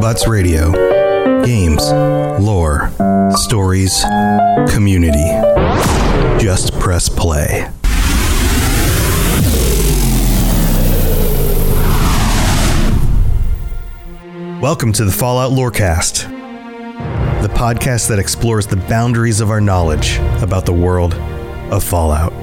Robots Radio. Games, lore, stories, community. Just press play. Welcome to the Fallout Lorecast, the podcast that explores the boundaries of our knowledge about the world of Fallout.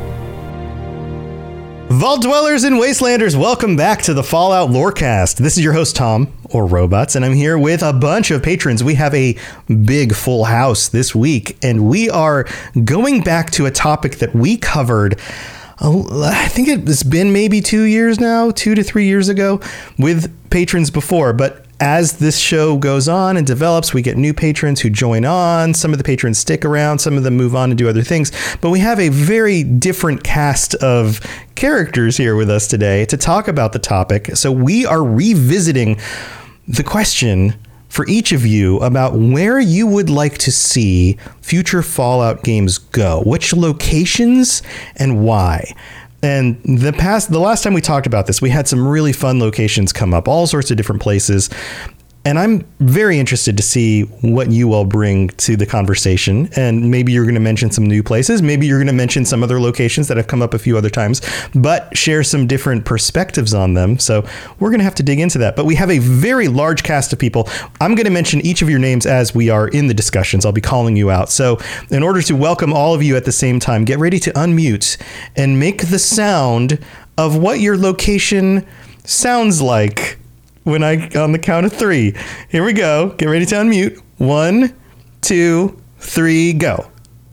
Vault Dwellers and Wastelanders, welcome back to the Fallout Lorecast. This is your host, Tom, or Robots, and I'm here with a bunch of patrons. We have a big full house this week, and we are going back to a topic that we covered, I think it's been maybe 2 years now, 2 to 3 years ago, with patrons before, but as this show goes on and develops, we get new patrons who join on. Some of the patrons stick around, some of them move on and do other things. But we have a very different cast of characters here with us today to talk about the topic. So we are revisiting the question for each of you about where you would like to see future Fallout games go, which locations and why. And the last time we talked about this, we had some really fun locations come up, all sorts of different places. And I'm very interested to see what you all bring to the conversation. And maybe you're going to mention some new places. Maybe you're going to mention some other locations that have come up a few other times, but share some different perspectives on them. So we're going to have to dig into that. But we have a very large cast of people. I'm going to mention each of your names as we are in the discussions. I'll be calling you out. So in order to welcome all of you at the same time, get ready to unmute and make the sound of what your location sounds like. When on the count of three. Here we go. Get ready to unmute. 1, 2, 3, go.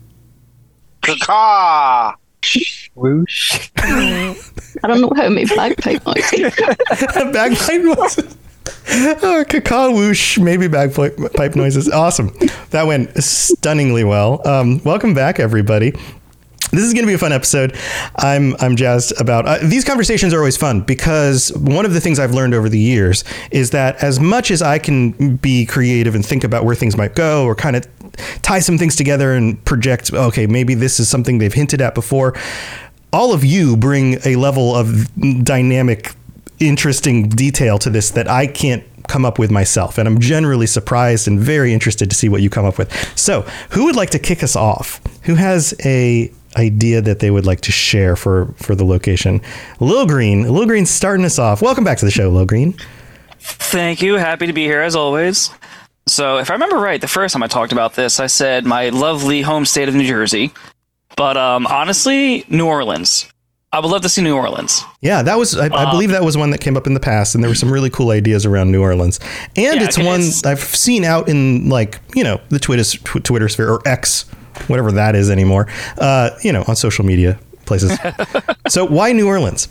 Caw. Whoosh. I don't know how to make bagpipe noises. Bagpipe noises. Oh, caca whoosh, maybe bagpipe noises. Awesome. That went stunningly well. Welcome back, everybody. This is going to be a fun episode. I'm jazzed about these conversations are always fun because one of the things I've learned over the years is that as much as I can be creative and think about where things might go or kind of tie some things together and project, okay, maybe this is something they've hinted at before. All of you bring a level of dynamic, interesting detail to this that I can't come up with myself. And I'm generally surprised and very interested to see what you come up with. So who would like to kick us off? Who has a idea that they would like to share for the location? Lil Green's starting us off. Welcome back to the show, Lil Green. Thank you. Happy to be here as always. So if I remember right, the first time I talked about this, I said my lovely home state of New Jersey. But honestly, New Orleans. I would love to see New Orleans. Yeah, that was, I believe that was one that came up in the past, and there were some really cool ideas around New Orleans. And it's one I've seen out in, like, you know, the Twitter sphere, or X, whatever that is anymore, on social media places. So why New Orleans?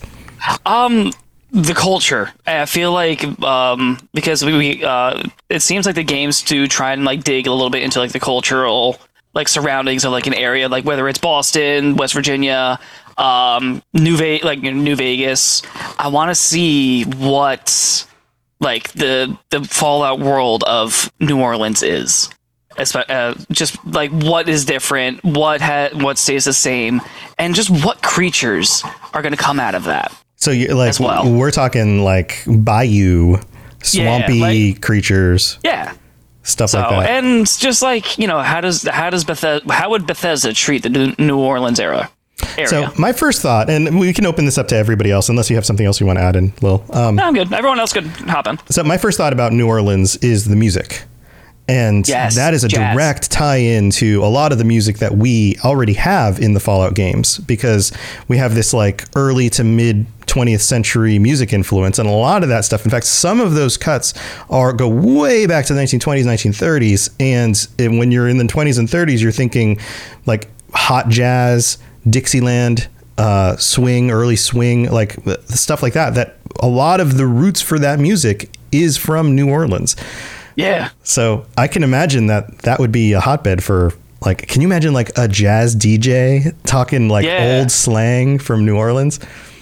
The culture. I feel like because we it seems like the games do try and like dig a little bit into like the cultural like surroundings of like an area, like whether it's Boston, West Virginia, New Vegas. I want to see what like the Fallout world of New Orleans is. Just like what is different, what stays the same, and just what creatures are going to come out of that. So you like we're talking like bayou, swampy creatures, stuff like that. And just like how would Bethesda treat the New Orleans area? So my first thought, and we can open this up to everybody else, unless you have something else you want to add in, Lil. No, I'm good. Everyone else could hop in. So my first thought about New Orleans is the music. And that is a direct tie-in to a lot of the music that we already have in the Fallout games, because we have this like early to mid 20th century music influence, and a lot of that stuff. In fact, some of those cuts go way back to the 1920s, 1930s. And when you're in the 20s and 30s, you're thinking like hot jazz, Dixieland, swing, early swing, like stuff like that. That a lot of the roots for that music is from New Orleans. Yeah. So I can imagine that would be a hotbed for like, can you imagine like a jazz DJ talking like old slang from New Orleans?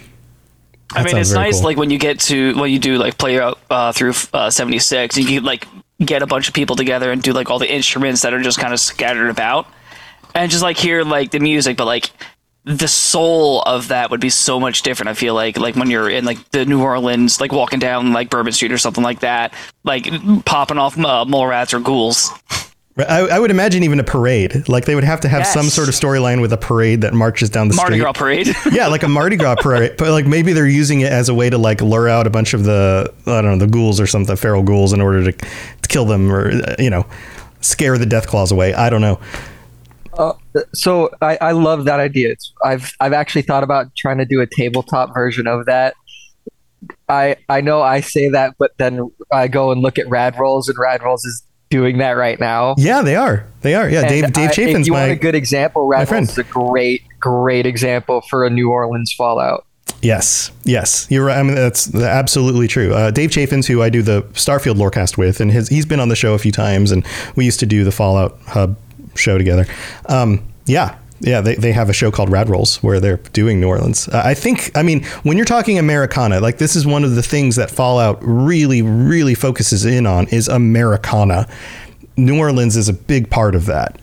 I mean, it's nice cool. Like when you do like play out through 76, you can like get a bunch of people together and do like all the instruments that are just kind of scattered about and just like hear like the music, but like the soul of that would be so much different. I feel like when you're in like the New Orleans, like walking down like Bourbon Street or something like that, like popping off mole rats or ghouls. I would imagine even a parade. Like they would have to have some sort of storyline with a parade that marches down the Mardi street. Gras parade. Yeah, like a Mardi Gras parade. But like maybe they're using it as a way to like lure out a bunch of the, I don't know, the ghouls or something, feral ghouls, in order to kill them or, scare the death claws away. I don't know. So I love that idea. I've actually thought about trying to do a tabletop version of that. I know I say that, but then I go and look at Rad Rolls, and Rad Rolls is doing that right now. Yeah, they are. Yeah, And Dave Chafin's if you want my a good example, Rad friend. Rolls is a great example for a New Orleans Fallout. Yes, you're right. I mean, that's absolutely true. Dave Chafin's, who I do the Starfield Lorecast with, and he's been on the show a few times, and we used to do the Fallout Hub show together. They have a show called Rad Rolls where they're doing New Orleans. I mean, when you're talking Americana, like this is one of the things that Fallout really, really focuses in on is Americana. New Orleans is a big part of that.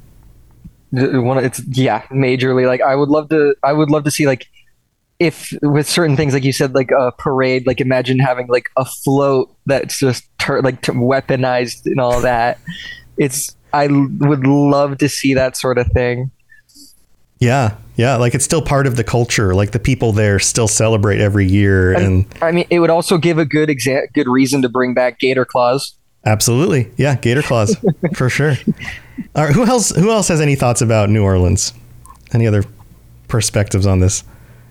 Majorly. Like I would love to see, like, if with certain things, like you said, like a parade, like imagine having like a float that's just weaponized and all that. I would love to see that sort of thing. Yeah, like it's still part of the culture. Like the people there still celebrate every year, and I mean, it would also give a good reason to bring back Gator Claws. Absolutely, yeah, Gator Claws for sure. All right, who else has any thoughts about New Orleans? Any other perspectives on this?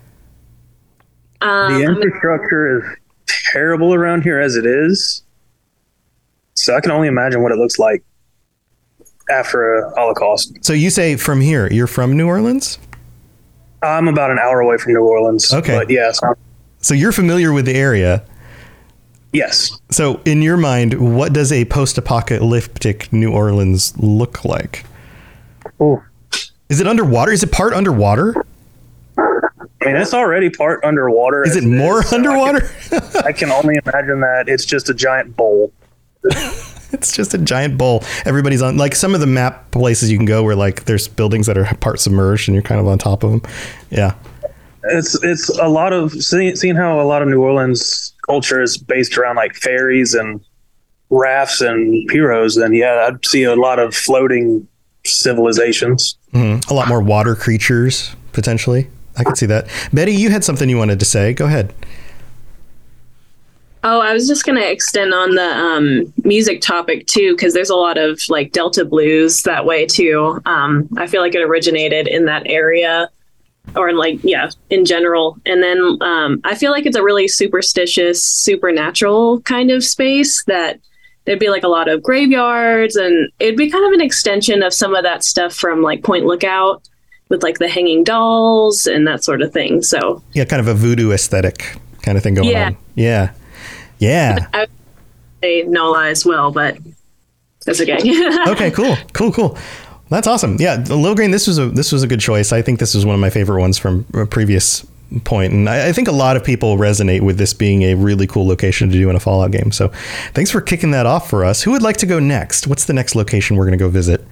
The infrastructure is terrible around here as it is, so I can only imagine what it looks like after a Holocaust. So you say from here, you're from New Orleans? I'm about an hour away from New Orleans. Okay. But yes. So you're familiar with the area. Yes. So in your mind, what does a post-apocalyptic New Orleans look like? Oh. Is it underwater? Is it part underwater? I mean, it's already part underwater. Is it more underwater? I can only imagine that it's just a giant bowl. It's just a giant bowl. Everybody's on, like, some of the map places you can go where like there's buildings that are part submerged and you're kind of on top of them. Yeah. It's a lot of seeing how a lot of New Orleans culture is based around like ferries and rafts and pirogues. Then yeah, I'd see a lot of floating civilizations. Mm-hmm. A lot more water creatures potentially. I could see that. Betty, you had something you wanted to say. Go ahead. Oh, I was just going to extend on the music topic too, because there's a lot of like Delta blues that way too. I feel like it originated in that area, or in general. And then I feel like it's a really superstitious, supernatural kind of space that there'd be like a lot of graveyards, and it'd be kind of an extension of some of that stuff from like Point Lookout with like the hanging dolls and that sort of thing. So yeah, kind of a voodoo aesthetic kind of thing going on. Yeah. Yeah. I would say NOLA as well, but that's okay. Okay, cool. That's awesome. Yeah, Little Green, this was a good choice. I think this was one of my favorite ones from a previous point, and I think a lot of people resonate with this being a really cool location to do in a Fallout game. So thanks for kicking that off for us. Who would like to go next? What's the next location we're going to go visit?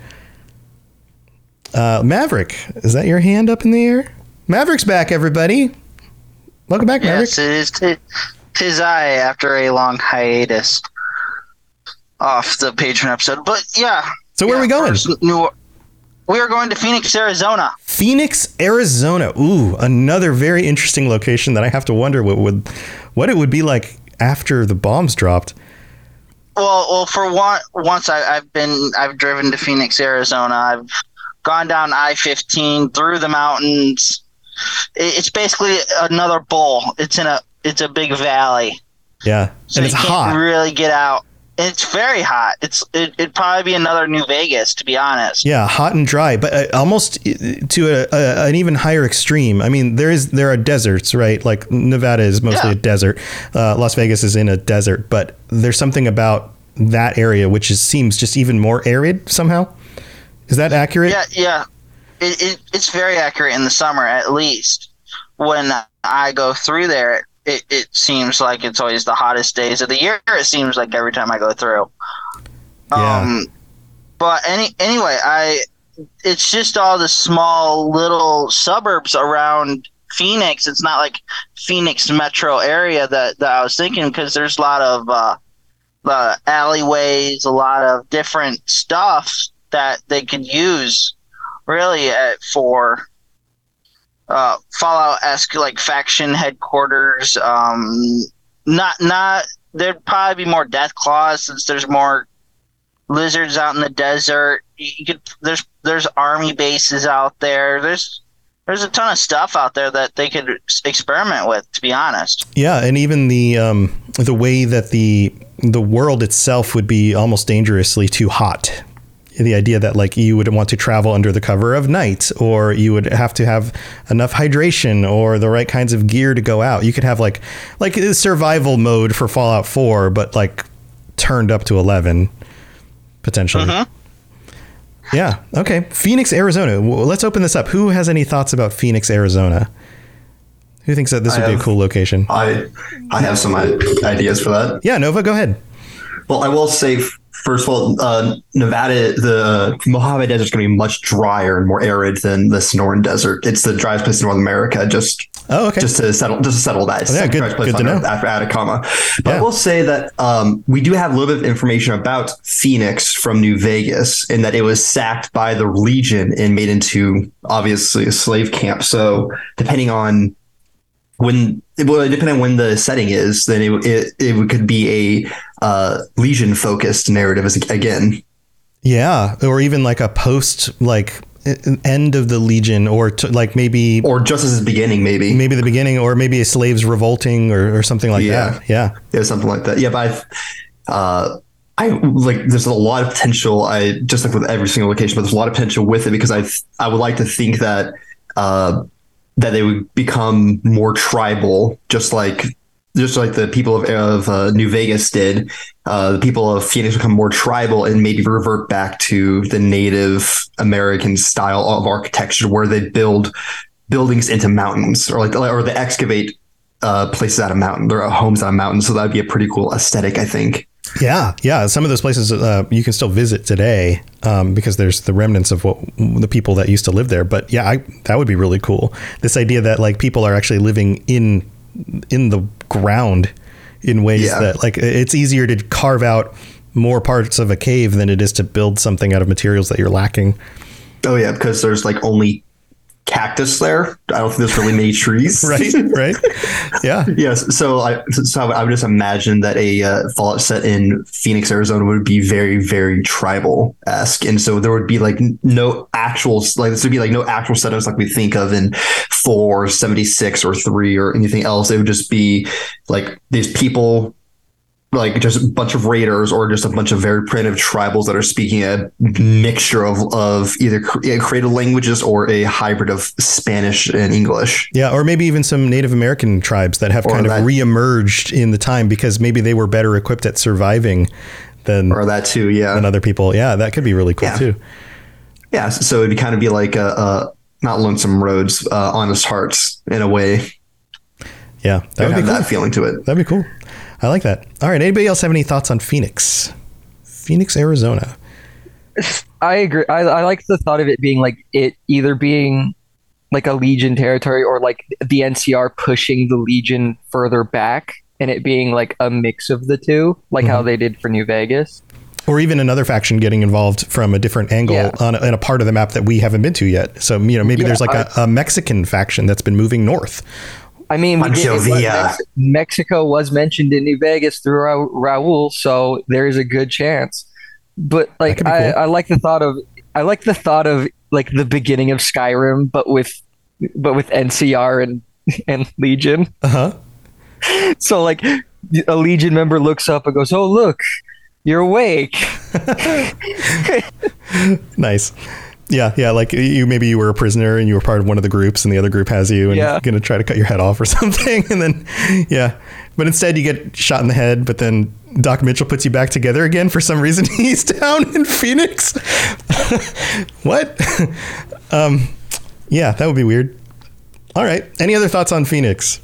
Maverick, is that your hand up in the air? Maverick's back, everybody. Welcome back, Maverick. Yes, it is. Tis I, after a long hiatus off the Patreon episode. But yeah. So where are we going? We are going to Phoenix, Arizona. Phoenix, Arizona. Ooh, another very interesting location that I have to wonder what it would be like after the bombs dropped. Well, for once I've driven to Phoenix, Arizona. I've gone down I-15 through the mountains. It's basically another bowl. It's a big valley. Yeah, So and it's you hot. can't really get out. It's very hot. It'd probably be another New Vegas, to be honest. Yeah, hot and dry, but almost to an even higher extreme. I mean, there are deserts, right? Like Nevada is mostly a desert. Las Vegas is in a desert, but there's something about that area which seems just even more arid somehow. Is that accurate? Yeah. It's very accurate in the summer, at least. When I go through there, it seems like it's always the hottest days of the year. It seems like every time I go through. Yeah. But anyway, it's just all the small little suburbs around Phoenix. It's not like Phoenix metro area that I was thinking, because there's a lot of alleyways, a lot of different stuff that they could use really for Fallout-esque like faction headquarters. Not there'd probably be more death claws since there's more lizards out in the desert. There's army bases out there. There's a ton of stuff out there that they could experiment with, to be honest. Yeah, and even the way that the world itself would be almost dangerously too hot. The idea that like you would want to travel under the cover of night, or you would have to have enough hydration or the right kinds of gear to go out. You could have like a survival mode for Fallout 4, but like turned up to 11 potentially. Yeah. Okay. Phoenix, Arizona. Let's open this up. Who has any thoughts about Phoenix, Arizona? Who thinks that this would be a cool location? I have some ideas for that. Yeah, Nova, go ahead. Well, I will say, first of all, Nevada, the Mojave Desert is going to be much drier and more arid than the Sonoran Desert. It's the driest place in North America. Just to settle that. Oh, yeah, good to know. After Atacama. But I will say that we do have a little bit of information about Phoenix from New Vegas, in that it was sacked by the Legion and made into obviously a slave camp. So depending on when the setting is, then it could be a Legion focused narrative again. Yeah, or even like a post like end of the Legion, or maybe, or just as the beginning, maybe the beginning, or maybe a slaves revolting or something like that. Yeah, something like that. Yeah, but I like, there's a lot of potential. I just like with every single location, but there's a lot of potential with it, because I would like to think that that they would become more tribal, just like the people of New Vegas did. The people of Phoenix become more tribal and maybe revert back to the Native American style of architecture, where they build buildings into mountains, or they excavate places out of mountains. There are homes out of mountains, so that'd be a pretty cool aesthetic, I think. Yeah. Some of those places you can still visit today because there's the remnants of the people that used to live there. But yeah, that would be really cool. This idea that like people are actually living in the ground in ways that like it's easier to carve out more parts of a cave than it is to build something out of materials that you're lacking. Oh yeah, because there's like only cactus there. I don't think there's really many trees. right. Yeah. Yes. So I would just imagine that a Fallout set in Phoenix, Arizona would be very, very tribal-esque. And so there would be like no actual setups like we think of in 4, 76 or 3 or anything else. It would just be like these people, like just a bunch of raiders, or just a bunch of very primitive tribals that are speaking a mixture of either creative languages or a hybrid of Spanish and English. Yeah, or maybe even some Native American tribes that have kind of reemerged in the time because maybe they were better equipped at surviving than other people. Yeah, that could be really cool too. Yeah, so it'd kind of be like not Lonesome Roads, Honest Hearts in a way. Yeah, that would have cool. that feeling to it. That'd be cool. I like that. All right. Anybody else have any thoughts on Phoenix, Arizona? I agree. I like the thought of it being like it either being like a Legion territory, or like the NCR pushing the Legion further back, and it being like a mix of the two, like how they did for New Vegas. Or even another faction getting involved from a different angle on a part of the map that we haven't been to yet. So, maybe there's like a Mexican faction that's been moving north. I mean, Mexico was mentioned in New Vegas through Raul, so there is a good chance. But like, cool. I like the thought of like the beginning of Skyrim, but with NCR and Legion. So like, a Legion member looks up and goes, "Oh, look, you're awake." Nice. Yeah, like maybe you were a prisoner and you were part of one of the groups, and the other group has you and going to try to cut your head off or something, and then but instead you get shot in the head. But then Doc Mitchell puts you back together again for some reason. He's down in Phoenix. What? Yeah, that would be weird. All right. Any other thoughts on Phoenix?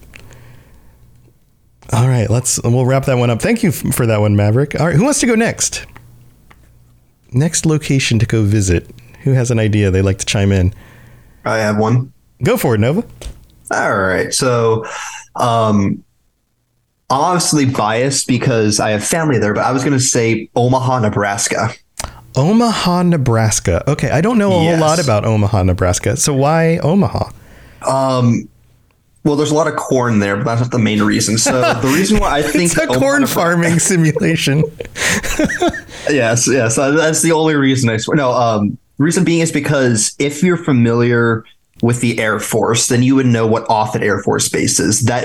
All right, we'll wrap that one up. Thank you for that one, Maverick. All right, who wants to go next? Next location to go visit. Who has an idea they'd like to chime in? I have one. Go for it, Nova. All right. So, obviously biased because I have family there, but I was going to say Omaha, Nebraska. Omaha, Nebraska. Okay, I don't know a whole lot about Omaha, Nebraska. So why Omaha? Well, there's a lot of corn there, but that's not the main reason. So the reason why I think It's a corn farming simulation. yes, that's the only reason I swear. No, reason being is because if you're familiar with the Air Force, then you would know what Offutt Air Force Base is. That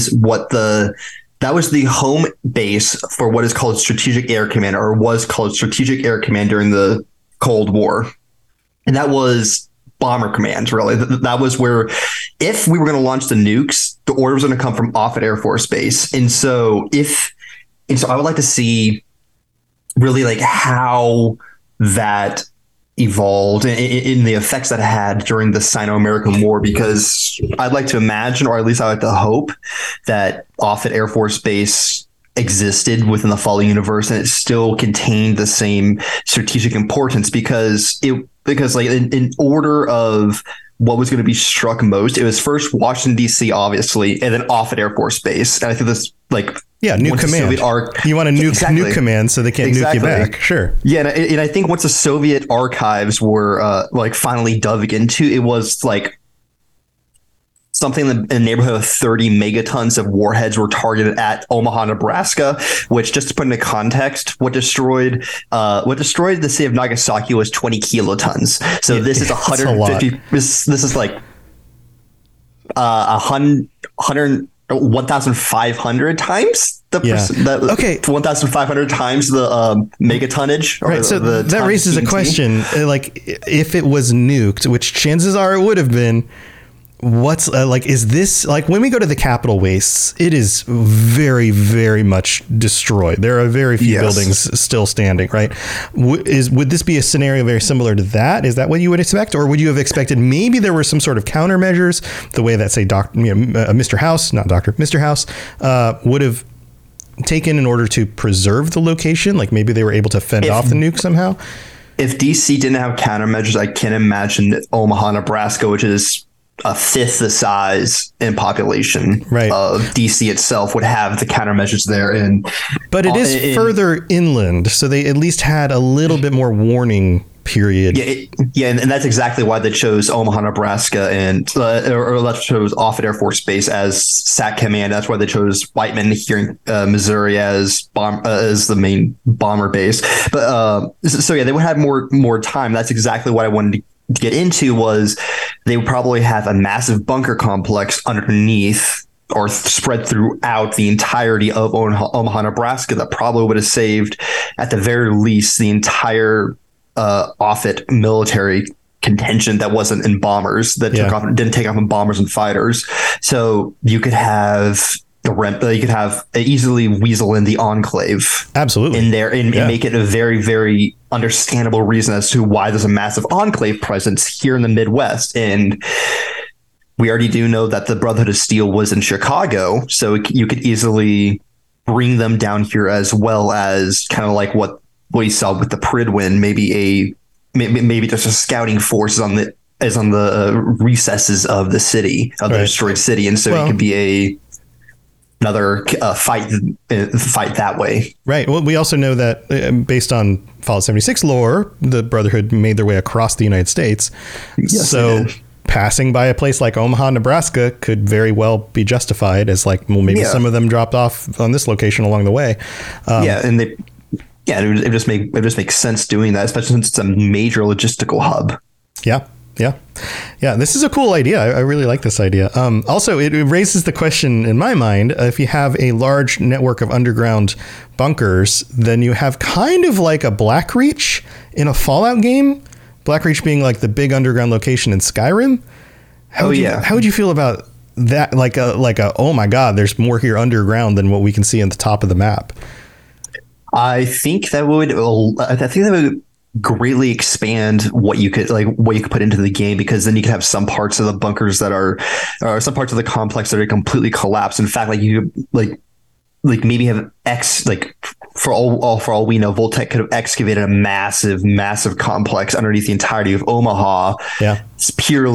was the home base for what is called Strategic Air Command, or was called Strategic Air Command during the Cold War. And that was Bomber Command, really. That was where, if we were going to launch the nukes, the order was going to come from Offutt Air Force Base. And so I would like to see really like how that evolved in the effects that it had during the Sino-American War, because I'd like to imagine, or at least I like to hope, that Offutt Air Force Base existed within the Fallout universe and it still contained the same strategic importance, because like in order of what was going to be struck most, it was first Washington D.C. obviously, and then Offutt Air Force Base. And I think this new command. You want a nuke command so they can't nuke you back. Sure. Yeah, and I think once the Soviet archives were finally dug into, it was like something in the neighborhood of 30 megatons of warheads were targeted at Omaha, Nebraska, which, just to put into context, what destroyed the city of Nagasaki was 20 kilotons. So this is 150. This is like 1,500 times the 1,500 times the megatonnage. Right. So that raises a question: like, if it was nuked, which chances are it would have been. What's is this like when we go to the Capitol wastes? It is very, very much destroyed. There are very few buildings still standing. Right? Would this be a scenario very similar to that? Is that what you would expect, or would you have expected maybe there were some sort of countermeasures, the way that say Mr. House would have taken in order to preserve the location? Like maybe they were able to fend off the nuke somehow. If DC didn't have countermeasures, I can imagine that Omaha, Nebraska, which is a fifth the size in population of DC itself, would have the countermeasures there. But it is further inland, so they at least had a little bit more warning period. And that's exactly why they chose Omaha, Nebraska, and or let's chose Offutt Air Force Base as SAC command. That's why they chose Whiteman here in Missouri as the main bomber base. But they would have more time. That's exactly what I wanted to get into, was they would probably have a massive bunker complex underneath or spread throughout the entirety of Omaha, Nebraska, that probably would have saved, at the very least, the entire Offutt military contingent that wasn't in bombers, that didn't take off in bombers and fighters. So you could have easily weasel in the Enclave in there and make it a very, very understandable reason as to why there's a massive Enclave presence here in the Midwest. And we already do know that the Brotherhood of Steel was in Chicago, so you could easily bring them down here, as well as kind of like what we saw with the Prydwen, maybe just a scouting force on the recesses of the city, of the destroyed city. And so it could be another fight that way. Right. Well, we also know that based on Fallout 76 lore, the Brotherhood made their way across the United States. Yes, so passing by a place like Omaha, Nebraska could very well be justified as maybe some of them dropped off on this location along the way. It just makes sense doing that, especially since it's a major logistical hub. Yeah, this is a cool idea. I really like this idea. Also, it raises the question in my mind, if you have a large network of underground bunkers, then you have kind of like a Blackreach in a Fallout game. Blackreach being like the big underground location in Skyrim. How would you feel about that? Like oh my God, there's more here underground than what we can see at the top of the map. I think that would greatly expand what you could put into the game, because then you could have some parts of the bunkers that are, or some parts of the complex that are completely collapsed. In fact, you maybe have for all we know, Voltec could have excavated a massive complex underneath the entirety of Omaha. Yeah. It's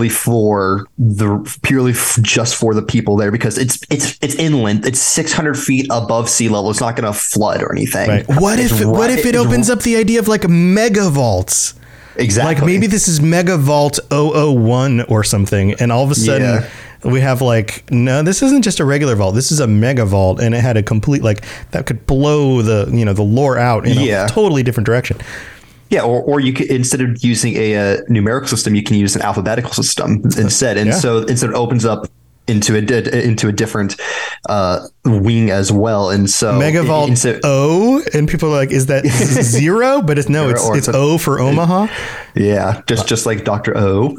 just for the people there, because it's inland. It's 600 feet above sea level. It's not going to flood or anything. Right. What if it opens up the idea of like mega vaults? Exactly. Like maybe this is Mega Vault 001 or something, and all of a sudden we have like, no, this isn't just a regular vault. This is a mega vault, and it had a complete, like, that could blow the lore out in a totally different direction. Yeah, or you could, instead of using a numerical system, you can use an alphabetical system instead. And so instead it opens up into a different wing as well. And so Megavault O, and people are like, is that 0? But it's it's O for Omaha. Yeah, just like Dr. O.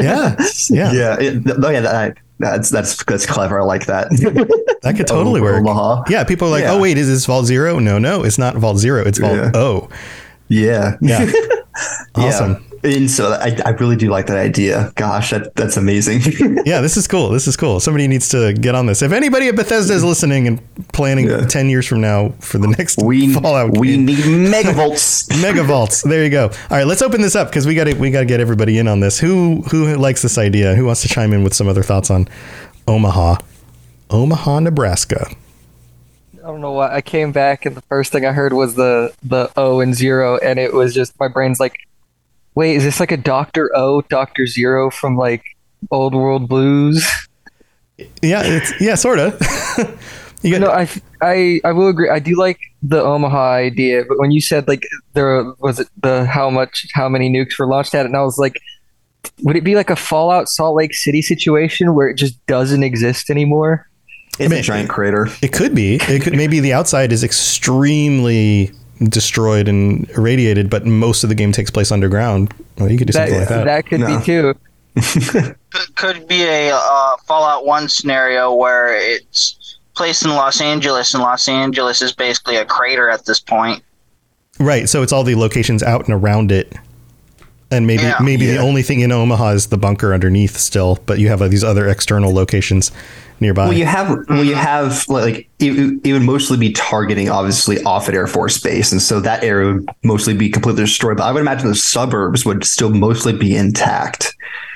That's clever. I like that. That could totally work. Omaha. Yeah, people are like, oh wait, is this Vault 0? No, it's not Vault 0. It's Vault O. Yeah. Awesome. And so I really do like that idea. Gosh, that's amazing. Yeah, this is cool. Somebody needs to get on this. If anybody at Bethesda is listening and planning 10 years from now for the next Fallout we game. need megavaults. Megavaults. There you go. All right, let's open this up, because we got to get everybody in on this. Who likes this idea? Who wants to chime in with some other thoughts on Omaha, Nebraska? I don't know why I came back and the first thing I heard was the O and 0, and it was just, my brain's like, wait, is this like a Dr. O, Dr. Zero from like Old World Blues? Yeah, sort of. I will agree. I do like the Omaha idea, but when you said like there was it the how many nukes were launched at it, and I was like, would it be like a Fallout Salt Lake City situation where it just doesn't exist anymore? It's a giant crater. It could be. Maybe the outside is extremely destroyed and irradiated, but most of the game takes place underground. Well, you could do something like that. That could be too. Could be a Fallout 1 scenario where it's placed in Los Angeles, and Los Angeles is basically a crater at this point. Right. So it's all the locations out and around it. And maybe the only thing in Omaha is the bunker underneath still, but you have these other external locations nearby. Well, you have like it would mostly be targeting obviously Offutt Air Force Base, and so that area would mostly be completely destroyed. But I would imagine the suburbs would still mostly be intact.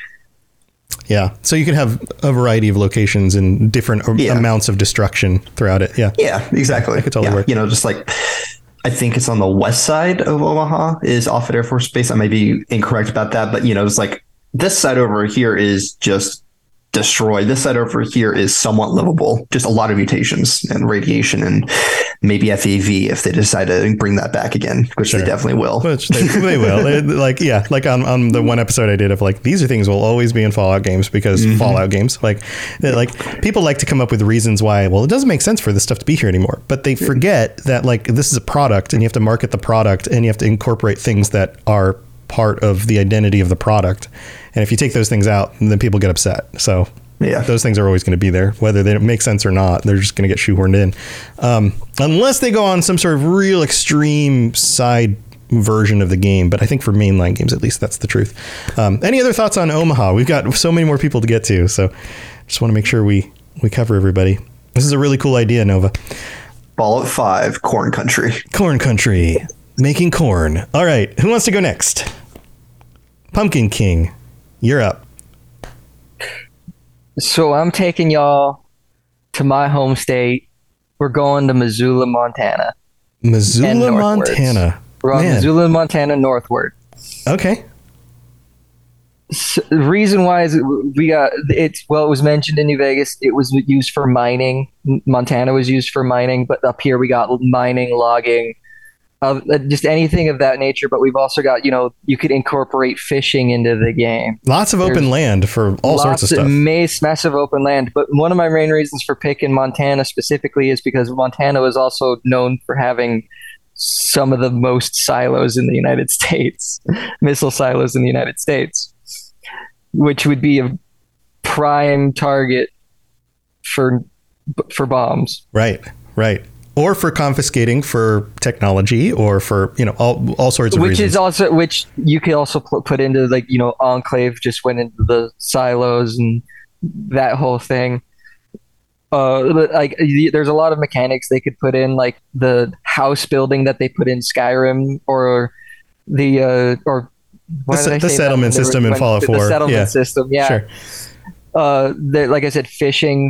Yeah, so you could have a variety of locations and different amounts of destruction throughout it. Yeah, exactly. That could totally work. Just like, I think it's on the west side of Omaha is Offutt Air Force Base. I may be incorrect about that, but it's like this side over here is just destroyed. This side over here is somewhat livable. Just a lot of mutations and radiation, and maybe FAV if they decide to bring that back again, which they definitely will. Which they will. Like on the one episode I did of like, these are things will always be in Fallout games because Fallout games, like people like to come up with reasons why, well, it doesn't make sense for this stuff to be here anymore. But they forget that like this is a product, and you have to market the product, and you have to incorporate things that are part of the identity of the product. And if you take those things out, then people get upset. So those things are always going to be there, whether they make sense or not. They're just going to get shoehorned in, unless they go on some sort of real extreme side version of the game. But I think for mainline games, at least, that's the truth. Any other thoughts on Omaha? We've got so many more people to get to, so just want to make sure we cover everybody. This is a really cool idea, Nova. Fallout 5, Corn Country. Corn Country. Making corn. All right. Who wants to go next? Pumpkin King, you're up. So I'm taking y'all to my home state. We're going to Missoula, Montana. Missoula, Montana. We're on Missoula, Montana, northward. Okay. So the reason why is it was mentioned in New Vegas. It was used for mining. Montana was used for mining, but up here we got mining, logging, just anything of that nature. But we've also got, you could incorporate fishing into the game. Lots of open land for all sorts of stuff. Massive open land. But one of my main reasons for picking Montana specifically is because Montana was also known for having some of the most silos in the United States, missile silos in the United States, which would be a prime target for bombs. Right. Or for confiscating for technology, or for all sorts of reasons. Which you could also put into like Enclave just went into the silos and that whole thing. But, like there's a lot of mechanics they could put in, like the house building that they put in Skyrim, or the settlement system in Fallout 4. The settlement Yeah. system, yeah. Sure. Like I said, fishing.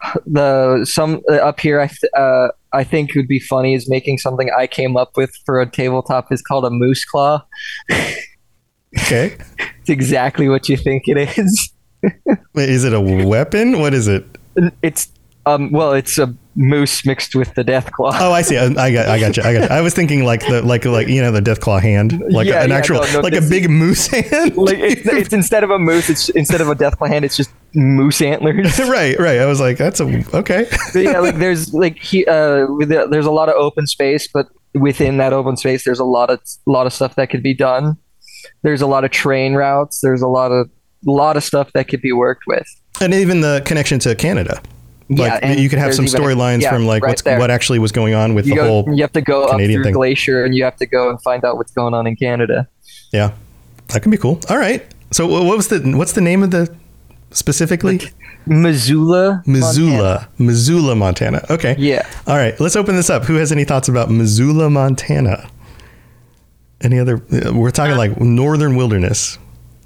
Up here, I think would be funny is making something I came up with for a tabletop is called a moose claw. Okay. It's exactly what you think it is. Wait, is it a weapon? What is it? It's it's a moose mixed with the death claw. Oh, I see. I got you. I was thinking like the Deathclaw hand, like Yeah, an yeah, actual no, like a this big moose hand. Like it's instead of a moose, it's instead of a death claw hand, it's just moose antlers. right. I was like, that's okay. But yeah, like there's there's a lot of open space, but within that open space, there's a lot of stuff that could be done. There's a lot of train routes. There's a lot of stuff that could be worked with. And even the connection to Canada. Like and you could have some there's even storylines from like right there. what actually was going on with You have to go Canadian up through thing. Glacier, and you have to go and find out what's going on in Canada. Yeah, that can be cool. All right. So what's the name of the specifically? Missoula, Montana. Okay. Yeah. All right. Let's open this up. Who has any thoughts about Missoula, Montana? Any other? We're talking like northern wilderness.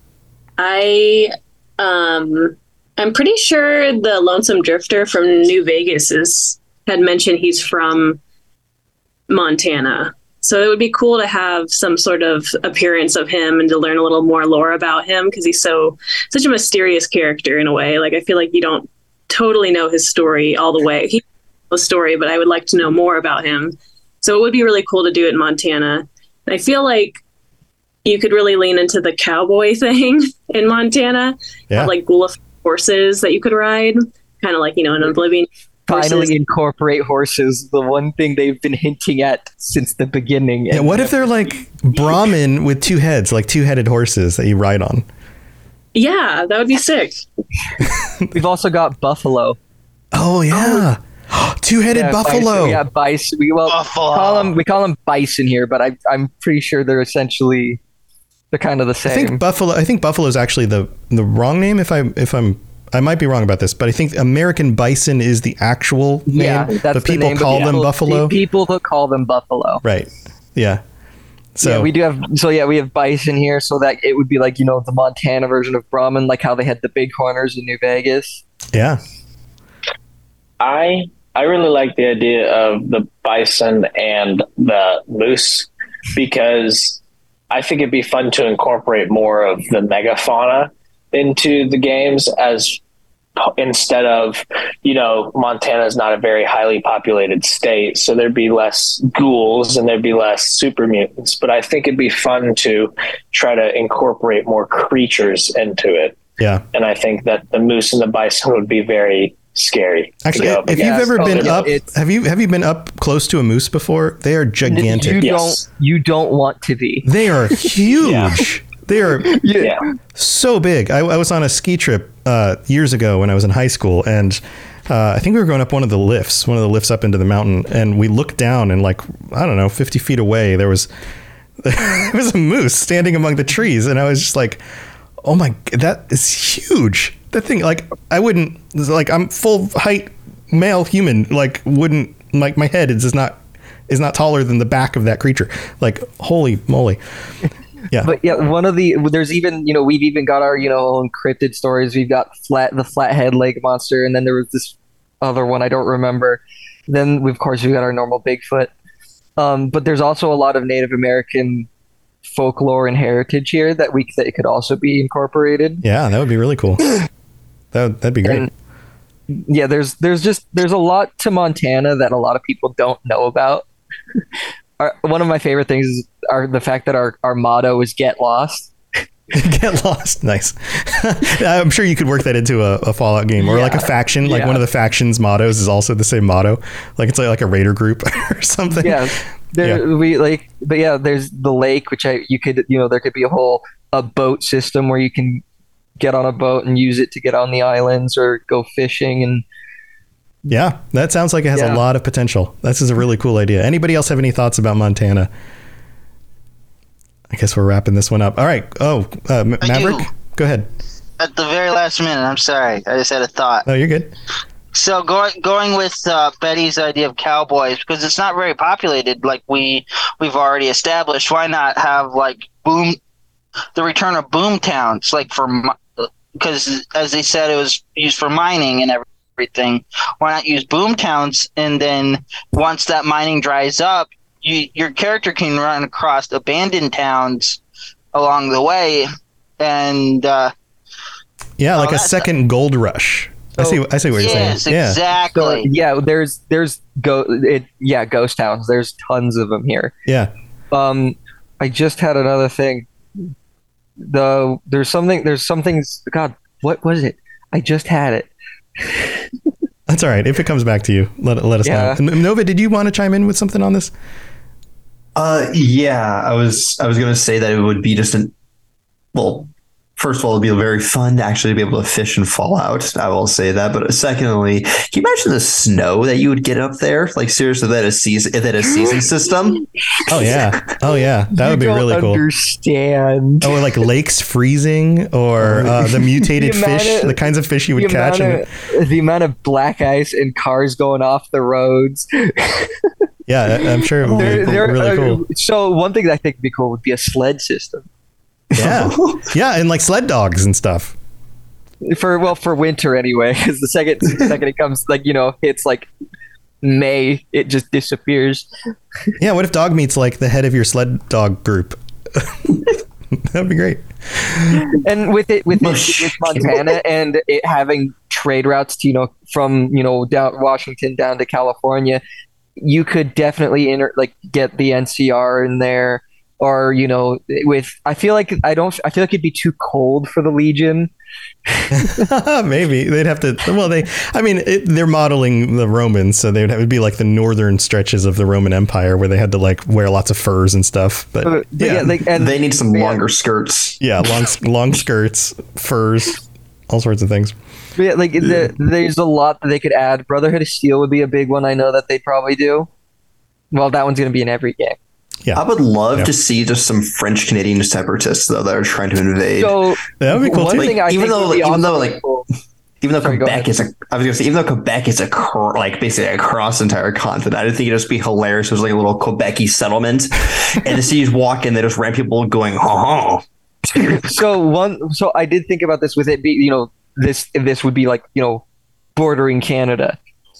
I'm pretty sure the Lonesome Drifter from New Vegas had mentioned he's from Montana. So it would be cool to have some sort of appearance of him and to learn a little more lore about him, because he's such a mysterious character in a way. Like I feel like you don't totally know his story all the way. He knows the story, but I would like to know more about him. So it would be really cool to do it in Montana. I feel like you could really lean into the cowboy thing in Montana. Yeah. Have like gula horses that you could ride, kind of like, in Oblivion. Finally Horses. incorporate horses, the one thing they've been hinting at since the beginning. Yeah. What if they're like Brahmin with two heads, like two-headed horses that you ride on? Yeah, that would be sick. We've also got buffalo. Oh yeah. Two-headed buffalo. Yeah, bison. Buffalo. We call them bison here, but I'm pretty sure they're kind of the same. I think buffalo is actually the wrong name. If I might be wrong about this, but I think American bison is the actual name. Yeah, that's but the people name, call them buffalo. People that call them buffalo. Right. Yeah. So yeah, we have bison here, so that it would be like, the Montana version of Brahmin, like how they had the bighorners in New Vegas. Yeah. I really like the idea of the bison and the moose, because I think it'd be fun to incorporate more of the megafauna into the games, as instead of, Montana's not a very highly populated state, so there'd be less ghouls and there'd be less super mutants. But I think it'd be fun to try to incorporate more creatures into it. Yeah. And I think that the moose and the bison would be very scary. Actually, if you've ever been up, have you been up close to a moose before? They are gigantic. You don't want to be. They are huge. They are so big. I was on a ski trip years ago when I was in high school, and I think we were going up one of the lifts up into the mountain, and we looked down, and 50 feet away, there was a moose standing among the trees, and I was just like, oh my, that is huge. That thing, I'm full height male human, my head is not taller than the back of that creature. Like, holy moly. Yeah. But yeah, there's even, we've even got our, own cryptid stories. We've got the flathead lake monster, and then there was this other one I don't remember. Then of course we've got our normal Bigfoot. But there's also a lot of Native American folklore and heritage here that could also be incorporated. Yeah, that would be really cool. That'd be great. And yeah, there's a lot to Montana that a lot of people don't know about. One of my favorite things is the fact that our motto is "Get Lost." Get lost, nice. I'm sure you could work that into a Fallout game, or like a faction. Like one of the faction's mottos is also the same motto. Like it's like a raider group or something. Yeah, there's the lake, which there could be a boat system where you can get on a boat and use it to get on the islands or go fishing. And yeah, that sounds like it has a lot of potential. This is a really cool idea. Anybody else have any thoughts about Montana? I guess we're wrapping this one up. All right. Oh, Maverick, go ahead. At the very last minute, I'm sorry. I just had a thought. Oh, you're good. So going with Betty's idea of cowboys, because it's not very populated, like we've already established. Why not have like the return of boom towns, like because as they said, it was used for mining and everything. Why not use boom towns, and then once that mining dries up, your character can run across abandoned towns along the way, and Oh, like a second gold rush. I see what you're saying. yes, exactly. So, there's ghost towns. There's tons of them here. Yeah. I just had another thing. There's some things. God, what was it? I just had it. That's all right. If it comes back to you, let us know. Nova, did you want to chime in with something on this? Yeah, I was going to say that it would be just first of all, it'd be very fun to actually be able to fish in Fallout. I will say that. But secondly, can you imagine the snow that you would get up there? Like seriously, that a season system. Oh yeah, that would be really cool. Understand? Or like lakes freezing, or the mutated fish, the kinds of fish you would catch. The amount of black ice and cars going off the roads. Yeah, I'm sure it would be really cool. So one thing that I think would be cool would be a sled system. Yeah, yeah, and like sled dogs and stuff. For winter anyway, because the second it comes, like, hits like May, it just disappears. Yeah, what if Dog Meat's like the head of your sled dog group? That'd be great. And with Montana and it having trade routes to from down Washington down to California, you could definitely get the NCR in there. Or I feel like it'd be too cold for the Legion. Maybe they'd have to. Well, they're modeling the Romans, so it would be like the northern stretches of the Roman Empire where they had to like wear lots of furs and stuff. But and they need some longer skirts. Yeah, long skirts, furs, all sorts of things. But there's a lot that they could add. Brotherhood of Steel would be a big one. I know that they'd probably do. Well, that one's going to be in every game. Yeah. I would love to see just some French Canadian separatists though that are trying to invade. So that would be cool. Even though Quebec is basically across the entire continent, I think it'd just be hilarious. There's like a little Quebec-y settlement, and the cities walk in, they just ram people going, ha ha. So I did think about this with it be, this would be like, bordering Canada.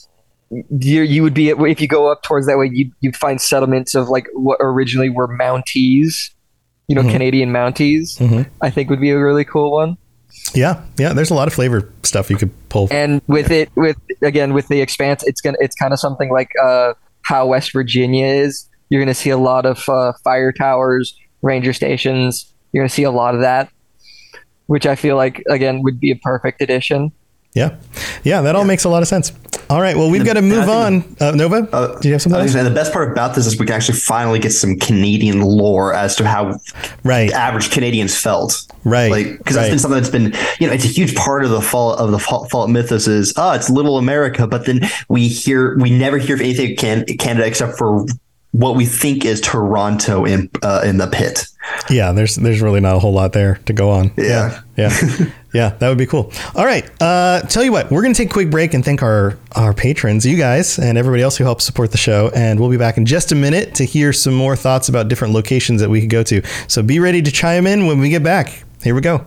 You would be, if you go up towards that way, you'd find settlements of like what originally were Mounties, Canadian Mounties. Mm-hmm. I think would be a really cool one. Yeah, there's a lot of flavor stuff you could pull. And with the Expanse, it's kind of something like how West Virginia is. You're gonna see a lot of fire towers, ranger stations. You're gonna see a lot of that, which I feel like again would be a perfect addition. Yeah, that all makes a lot of sense. All right, well, we've got to move on. Nova, do you have something else? The best part about this is we can actually finally get some Canadian lore as to how average Canadians felt. Right. Because that's been something that's been, it's a huge part of the Fallout mythos is, it's little America, but then we never hear of anything Canada except for what we think is Toronto in the pit. Yeah, there's really not a whole lot there to go on. Yeah. Yeah, that would be cool. All right. Tell you what, we're going to take a quick break and thank our patrons, you guys, and everybody else who helps support the show. And we'll be back in just a minute to hear some more thoughts about different locations that we could go to. So be ready to chime in when we get back. Here we go.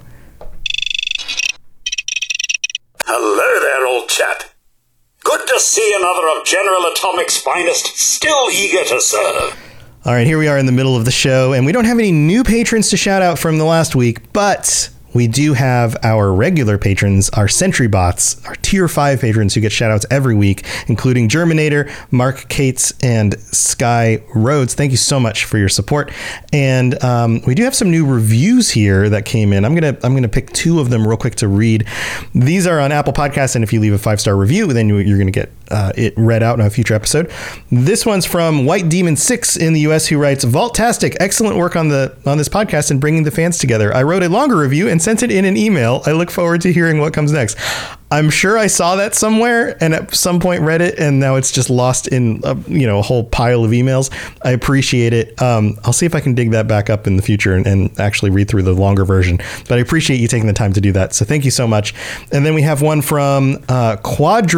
Hello there, old chap. Good to see another of General Atomic's finest, still eager to serve. All right, here we are in the middle of the show, and we don't have any new patrons to shout out from the last week, but we do have our regular patrons, our Sentry Bots, our Tier 5 patrons who get shout-outs every week, including Germinator, Mark Cates, and Sky Rhodes. Thank you so much for your support. And we do have some new reviews here that came in. I'm gonna pick two of them real quick to read. These are on Apple Podcasts, and if you leave a 5-star review, then you're going to get it read out in a future episode. This one's from White Demon 6 in the US, who writes, Vaultastic, excellent work on this podcast and bringing the fans together. I wrote a longer review and sent it in an email. I look forward to hearing what comes next. I'm sure I saw that somewhere and at some point read it, and now it's just lost in a whole pile of emails. I appreciate it. I'll see if I can dig that back up in the future and actually read through the longer version. But I appreciate you taking the time to do that. So thank you so much. And then we have one from Quadrispecial.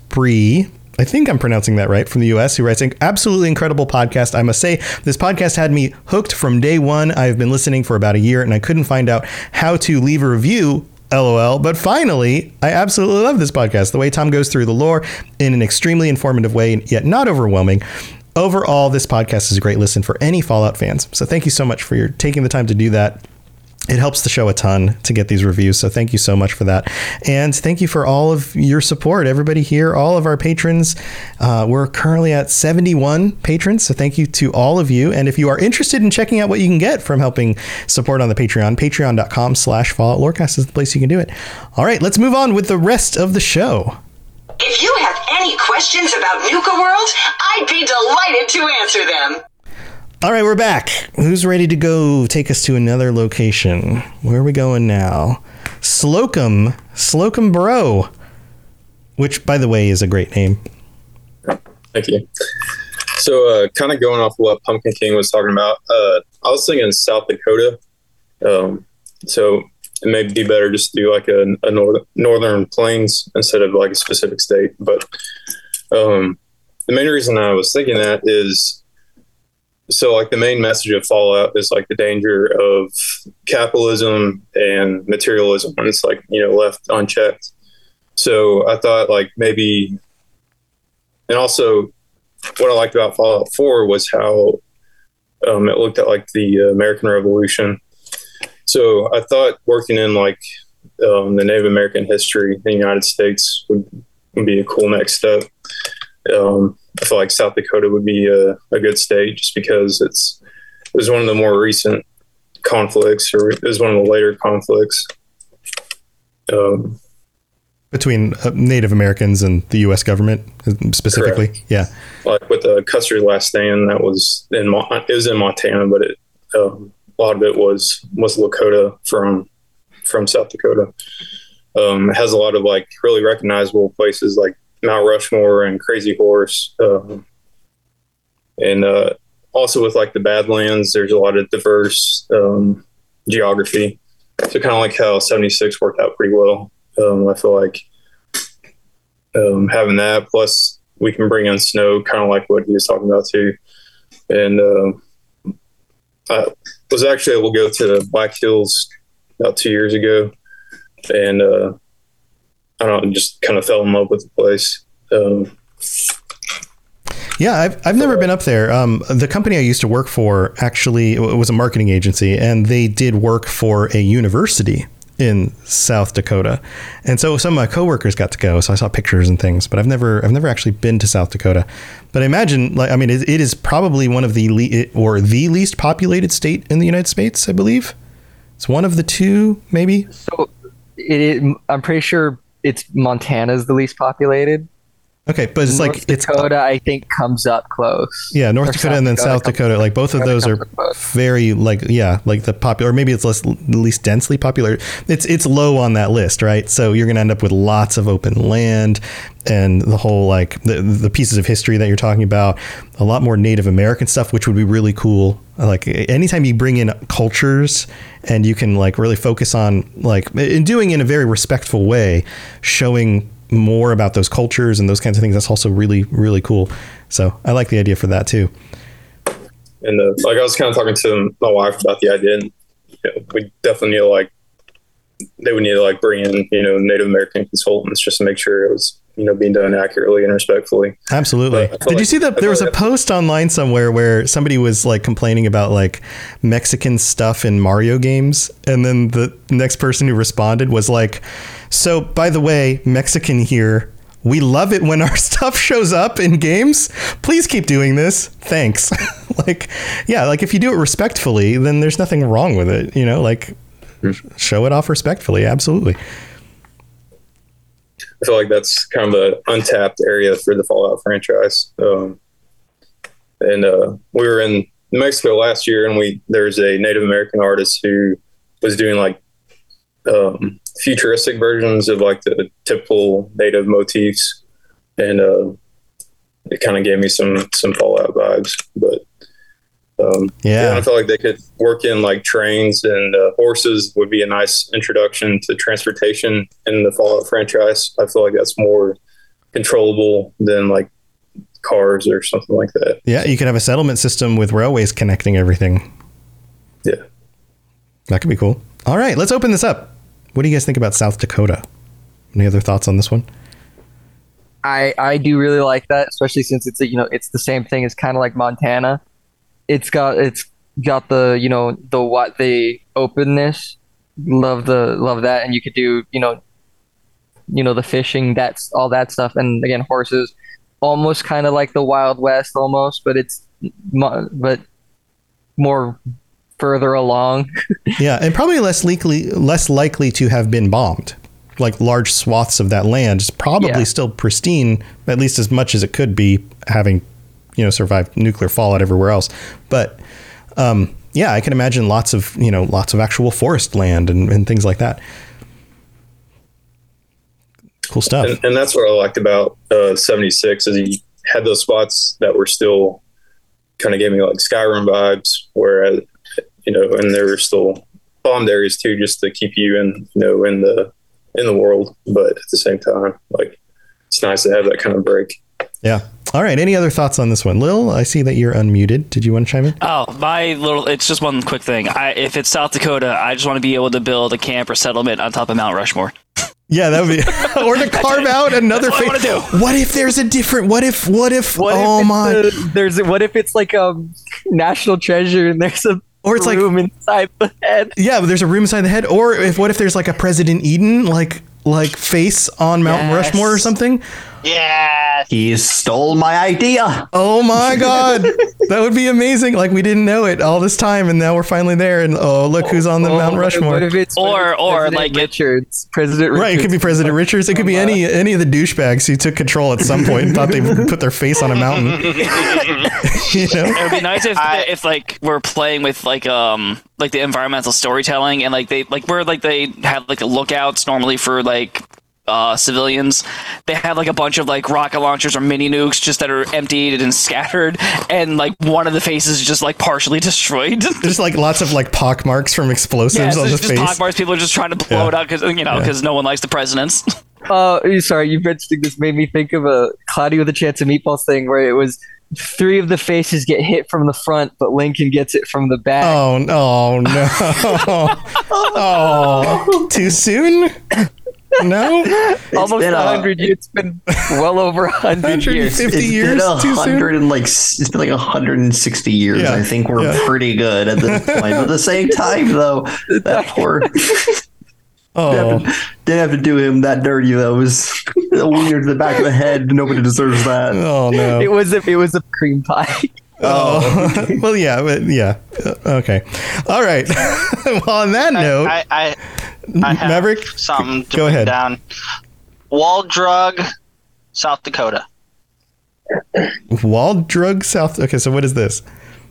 Spree. I think I'm pronouncing that right, from the US, who writes, absolutely incredible podcast. I must say, this podcast had me hooked from day one. I've been listening for about a year and I couldn't find out how to leave a review, LOL. But finally, I absolutely love this podcast. The way Tom goes through the lore in an extremely informative way, yet not overwhelming. Overall, this podcast is a great listen for any Fallout fans. So thank you so much for your taking the time to do that. It helps the show a ton to get these reviews. So thank you so much for that. And thank you for all of your support. Everybody here, all of our patrons. We're currently at 71 patrons. So thank you to all of you. And if you are interested in checking out what you can get from helping support on the Patreon, patreon.com/Fallout Lorecast is the place you can do it. All right, let's move on with the rest of the show. If you have any questions about Nuka World, I'd be delighted to answer them. All right, we're back. Who's ready to go take us to another location? Where are we going now? Slocum Bro, which, by the way, is a great name. Thank you. So, kind of going off what Pumpkin King was talking about, I was thinking South Dakota. So it may be better just to do like a northern plains instead of like a specific state. But the main reason I was thinking that is, so like the main message of Fallout is like the danger of capitalism and materialism when it's like, left unchecked. So I thought like maybe, and also what I liked about Fallout 4 was how it looked at like the American Revolution. So I thought working in like the Native American history in the United States would be a cool next step. I feel like South Dakota would be a good state just because it was one of the more recent conflicts, or it was one of the later conflicts. Between Native Americans and the U.S. government specifically? Correct. Yeah. Like with the Custer's Last Stand, it was in Montana, but a lot of it was Lakota from South Dakota. It has a lot of like really recognizable places like Mount Rushmore and Crazy Horse. And also with like the Badlands, there's a lot of diverse geography. So kind of like how 76 worked out pretty well. I feel like having that, plus we can bring in snow, kind of like what he was talking about too. And I was actually able to go to the Black Hills about 2 years ago. And I don't know, just kind of fell in love with the place. Yeah, I've never been up there. The company I used to work for actually was a marketing agency, and they did work for a university in South Dakota. And so some of my coworkers got to go, so I saw pictures and things, but I've never actually been to South Dakota. But I imagine, it is probably one of the least populated state in the United States, I believe. It's one of the two, maybe. So it is, I'm pretty sure it's Montana's the least populated. Okay, but it's North like Dakota, I think, comes up close. Yeah, North Dakota and then South Dakota. Like both of those are very like the popular, or maybe it's least densely popular. It's low on that list, right? So you're going to end up with lots of open land and the whole like the pieces of history that you're talking about. A lot more Native American stuff, which would be really cool. Like anytime you bring in cultures and you can like really focus on like in doing in a very respectful way, showing more about those cultures and those kinds of things, that's also really, really cool. So I like the idea for that too. And like I was kind of talking to my wife about the idea, and we definitely need they would need to like bring in Native American consultants just to make sure it was being done accurately and respectfully. Absolutely. Did you see that there was a post online somewhere where somebody was like complaining about like Mexican stuff in Mario games, and then the next person who responded was like, so by the way, Mexican here, we love it when our stuff shows up in games. Please keep doing this. Thanks. Like if you do it respectfully, then there's nothing wrong with it, show it off respectfully. Absolutely. I feel like that's kind of an untapped area for the Fallout franchise. And we were in New Mexico last year, and there's a Native American artist who was doing like futuristic versions of like the typical Native motifs, and it kind of gave me some Fallout vibes. But I feel like they could work in like trains, and horses would be a nice introduction to transportation in the Fallout franchise. I feel like that's more controllable than like cars or something like that. Yeah, you could have a settlement system with railways connecting everything. Yeah. That could be cool. All right, let's open this up. What do you guys think about South Dakota? Any other thoughts on this one? I do really like that, especially since it's it's the same thing as kind of like Montana. It's got the the openness. Love that, and you could do the fishing, that's all that stuff, and again horses, almost kind of like the Wild West almost, but it's more further along. Yeah, and probably less likely to have been bombed. Like large swaths of that land is probably still pristine, at least as much as it could be, having survived nuclear fallout everywhere else. But yeah, I can imagine lots of actual forest land and things like that. Cool stuff. And that's what I liked about 76 is he had those spots that were still kind of gave me like Skyrim vibes, whereas and there were still bombed areas too, just to keep you in the world, but at the same time, like it's nice to have that kind of break. Yeah. All right. Any other thoughts on this one? Lil, I see that you're unmuted. Did you want to chime in? Oh, it's just one quick thing. If it's South Dakota, I just want to be able to build a camp or settlement on top of Mount Rushmore. Yeah, that would be, or to carve out another face. What if there's a different, what if, what if it's like a national treasure and there's a room inside the head? Yeah, but there's a room inside the head. Or what if there's like a President Eden, like face on Mount Rushmore or something? Yeah, he stole my idea. Oh my God, that would be amazing. Like we didn't know it all this time, and now we're finally there. And look who's on the Mount Rushmore. What if it's like Richards, President Richards? Right, it could be President Richards. It could be any of the douchebags who took control at some point and thought they put their face on a mountain. It would be nice if like we're playing with like the environmental storytelling and like they have like lookouts normally for like civilians. They have like a bunch of like rocket launchers or mini nukes just that are emptied and scattered, and like one of the faces is just like partially destroyed. There's like lots of like pock marks from explosives on the just face. Pock marks. People are just trying to blow it out because no one likes the presidents. Sorry, you mentioning this made me think of a Cloudy with a Chance of Meatballs thing where it was 3 of the faces get hit from the front, but Lincoln gets it from the back. Oh no! Oh, too soon? No, almost 100. It's been well over 100 years. 150 years. It's been like 160 years. Yeah. I think we're pretty good at this point. But at the same time, though, that poor. Didn't have to do him that dirty. That was a wiener to the back of the head. Nobody deserves that. Oh no! It was a cream pie. Oh, well, yeah, but yeah. Okay. All right. Well, on that note, I have Maverick, something to go put ahead. down. Wall Drug, South Dakota. Wall Drug South. Okay, so what is this?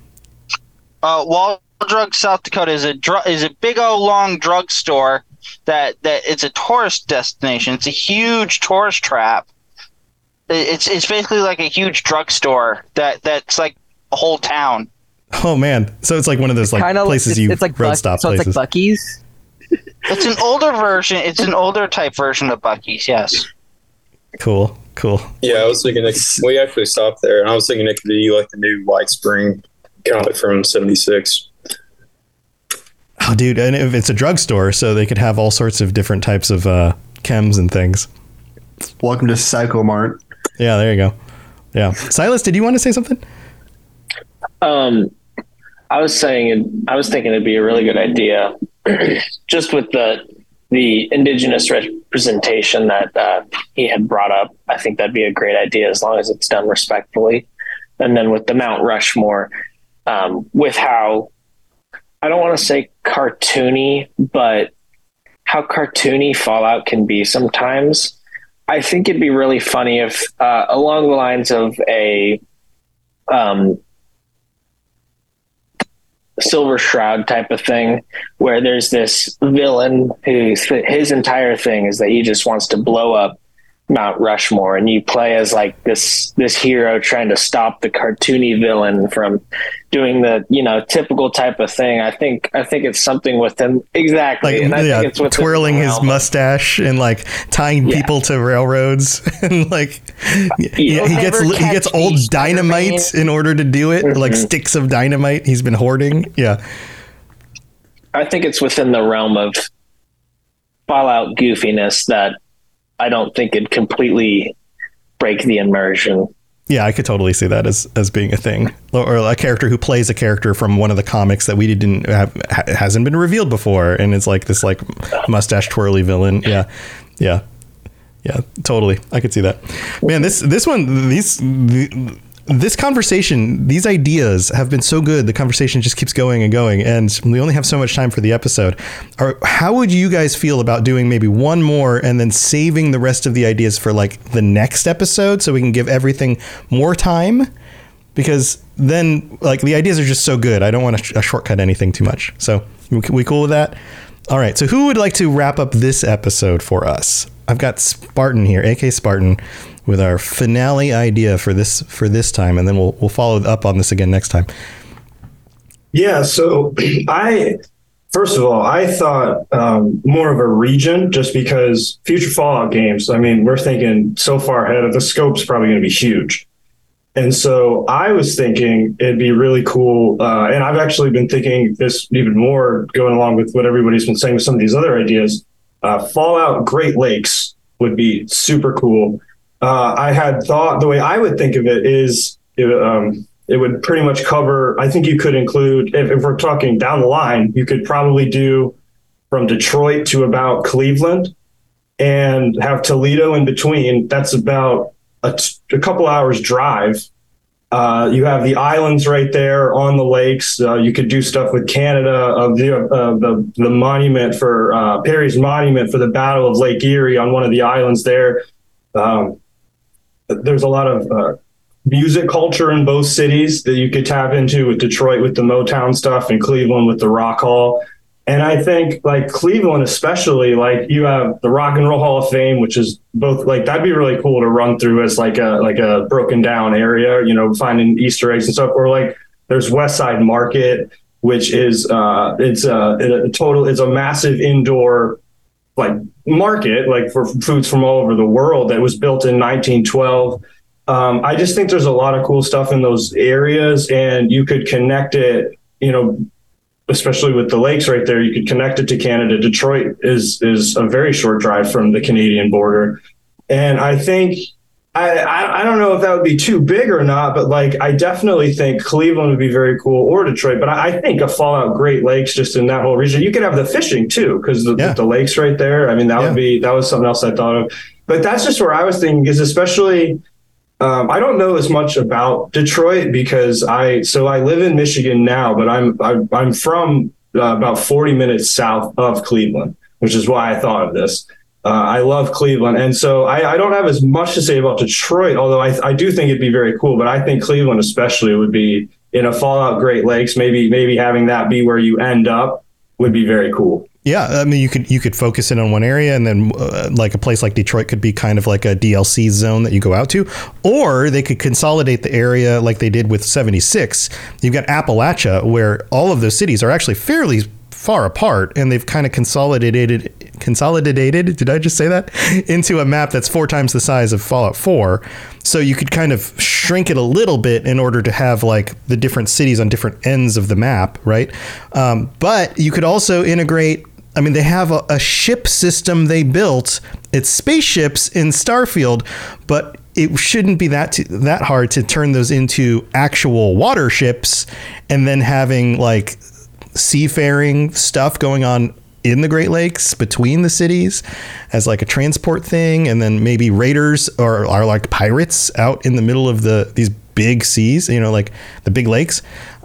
Wall Drug, South Dakota is a big old long drugstore that it's a tourist destination. It's a huge tourist trap. It's basically like a huge drugstore that's like a whole town. Oh man! So it's like one of those like places it's like road stop so places. It's like Buc-ee's. It's an older version. It's an older type version of Buc-ee's. Yes. Cool. Yeah, I was thinking we actually stopped there, and I was thinking it could be like the new White Spring, kind of like from '76. Oh, dude! And if it's a drugstore, so they could have all sorts of different types of chems and things. Welcome to Psycho Mart. Yeah, there you go. Yeah, Silas, did you want to say something? I was thinking it'd be a really good idea, just with the indigenous representation that he had brought up. I think that'd be a great idea as long as it's done respectfully. And then with the Mount Rushmore, with how, I don't want to say cartoony, but how cartoony Fallout can be sometimes. I think it'd be really funny if, along the lines of a Silver Shroud type of thing, where there's this villain who his entire thing is that he just wants to blow up Mount Rushmore, and you play as like this hero trying to stop the cartoony villain from doing the typical type of thing. I think it's something within exactly, and I think it's within twirling his mustache and like tying people to railroads, and like he gets old dynamite in order to do it, like sticks of dynamite he's been hoarding. Yeah, I think it's within the realm of Fallout goofiness that I don't think it'd completely break the immersion. Yeah, I could totally see that as being a thing, or a character who plays a character from one of the comics that we didn't have, hasn't been revealed before, and it's like this like mustache twirly villain. Yeah, totally. I could see that. Man, this conversation, these ideas have been so good. The conversation just keeps going and going, and we only have so much time for the episode. How would you guys feel about doing maybe one more and then saving the rest of the ideas for like the next episode so we can give everything more time? Because then like the ideas are just so good. I don't want to shortcut anything too much. So we cool with that? All right. So who would like to wrap up this episode for us? I've got Spartan here, AK Spartan, with our finale idea for this time, and then we'll follow up on this again next time. Yeah, so first of all, I thought more of a region, just because future Fallout games, I mean, we're thinking so far ahead of the scope's probably going to be huge. And so I was thinking it'd be really cool, and I've actually been thinking this even more, going along with what everybody's been saying with some of these other ideas. Fallout Great Lakes would be super cool. I had thought the way I would think of it is it would pretty much cover, I think you could include, if we're talking down the line, you could probably do from Detroit to about Cleveland and have Toledo in between. That's about a couple hours drive. You have the islands right there on the lakes. You could do stuff with Canada, the monument for Perry's monument for the Battle of Lake Erie on one of the islands there. There's a lot of music culture in both cities that you could tap into, with Detroit with the Motown stuff and Cleveland with the Rock Hall. And I think like Cleveland, especially, like you have the Rock and Roll Hall of Fame, which is both like, that'd be really cool to run through as like a broken down area, finding Easter eggs and stuff. Or like there's West Side Market, which is it's a massive indoor like market, like for foods from all over the world, that was built in 1912. I just think there's a lot of cool stuff in those areas, and you could connect it, especially with the lakes right there, you could connect it to Canada. Detroit is a very short drive from the Canadian border. And I think, I don't know if that would be too big or not, but like, I definitely think Cleveland would be very cool, or Detroit. But I think a Fallout Great Lakes, just in that whole region, you could have the fishing too, because the lakes right there. I mean, that was something else I thought of. But that's just where I was thinking, is especially, I don't know as much about Detroit because I live in Michigan now, but I'm from about 40 minutes south of Cleveland, which is why I thought of this. I love Cleveland. And so I don't have as much to say about Detroit, although I do think it'd be very cool. But I think Cleveland especially would be, in a Fallout Great Lakes, maybe having that be where you end up would be very cool. Yeah, I mean, you could focus in on one area, and then like a place like Detroit could be kind of like a DLC zone that you go out to, or they could consolidate the area like they did with 76. You've got Appalachia, where all of those cities are actually fairly far apart, and they've kind of consolidated, did I just say that? Into a map that's 4 times the size of Fallout 4. So you could kind of shrink it a little bit in order to have like the different cities on different ends of the map, right? But you could also integrate, I mean, they have a ship system they built. It's spaceships in Starfield, but it shouldn't be that hard to turn those into actual water ships, and then having like seafaring stuff going on in the Great Lakes between the cities as like a transport thing, and then maybe raiders or are like pirates out in the middle of these big seas, like the big lakes.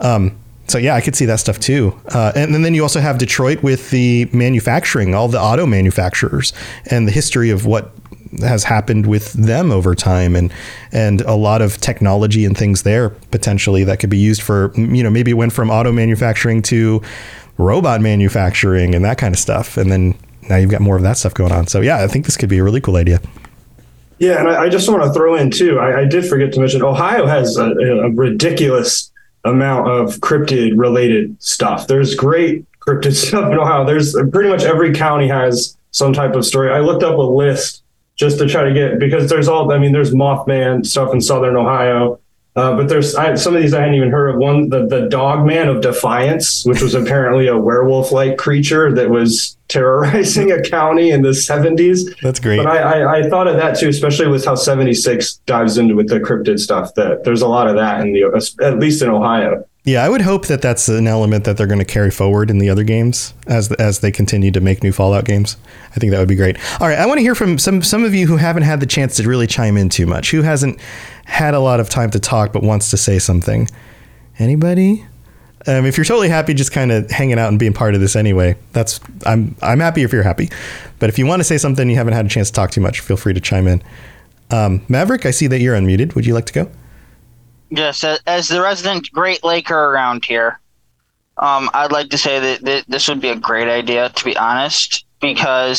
So yeah, I could see that stuff too. And then you also have Detroit with the manufacturing, all the auto manufacturers, and the history of what has happened with them over time, and a lot of technology and things there potentially that could be used for, maybe it went from auto manufacturing to robot manufacturing and that kind of stuff. And then now you've got more of that stuff going on. So yeah, I think this could be a really cool idea. Yeah, and I just want to throw in too. I did forget to mention Ohio has a ridiculous amount of cryptid related stuff. There's great cryptid stuff in Ohio. There's pretty much every county has some type of story. I looked up a list just to try to get, because there's Mothman stuff in Southern Ohio. But there's some of these I hadn't even heard of. One, the Dogman of Defiance, which was apparently a werewolf-like creature that was terrorizing a county in the 70s. That's great. But I thought of that too, especially with how 76 dives into with the cryptid stuff. That there's a lot of that at least in Ohio. Yeah, I would hope that that's an element that they're going to carry forward in the other games as they continue to make new Fallout games. I think that would be great. All right, I want to hear from some of you who haven't had the chance to really chime in too much, who hasn't had a lot of time to talk but wants to say something. Anybody? If you're totally happy just kind of hanging out and being part of this anyway, I'm happy if you're happy. But if you want to say something you haven't had a chance to talk too much, feel free to chime in. Maverick, I see that you're unmuted. Would you like to go? Yes, as the resident Great Laker around here, I'd like to say that this would be a great idea, to be honest, because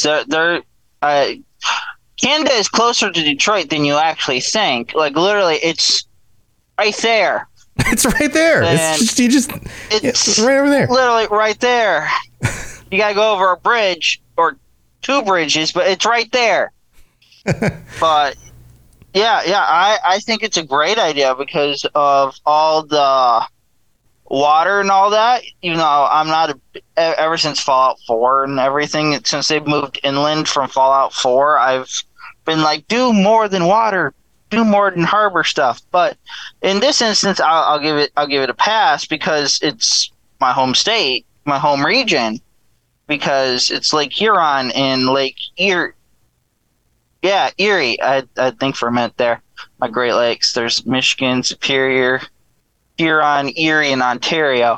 Canada is closer to Detroit than you actually think. Like, literally, it's right there. It's right there. It's right over there. Literally right there. You got to go over a bridge or two bridges, but it's right there. But yeah, I think it's a great idea because of all the water and all that. You know, I'm not ever since Fallout 4 and everything, since they've moved inland from Fallout 4, I've been like, do more than water, do more than harbor stuff. But in this instance, I'll give it a pass because it's my home state, my home region, because it's Lake Huron and Lake Erie. Yeah, Erie. I think for a minute there. My Great Lakes. There's Michigan, Superior, Huron, Erie, and Ontario.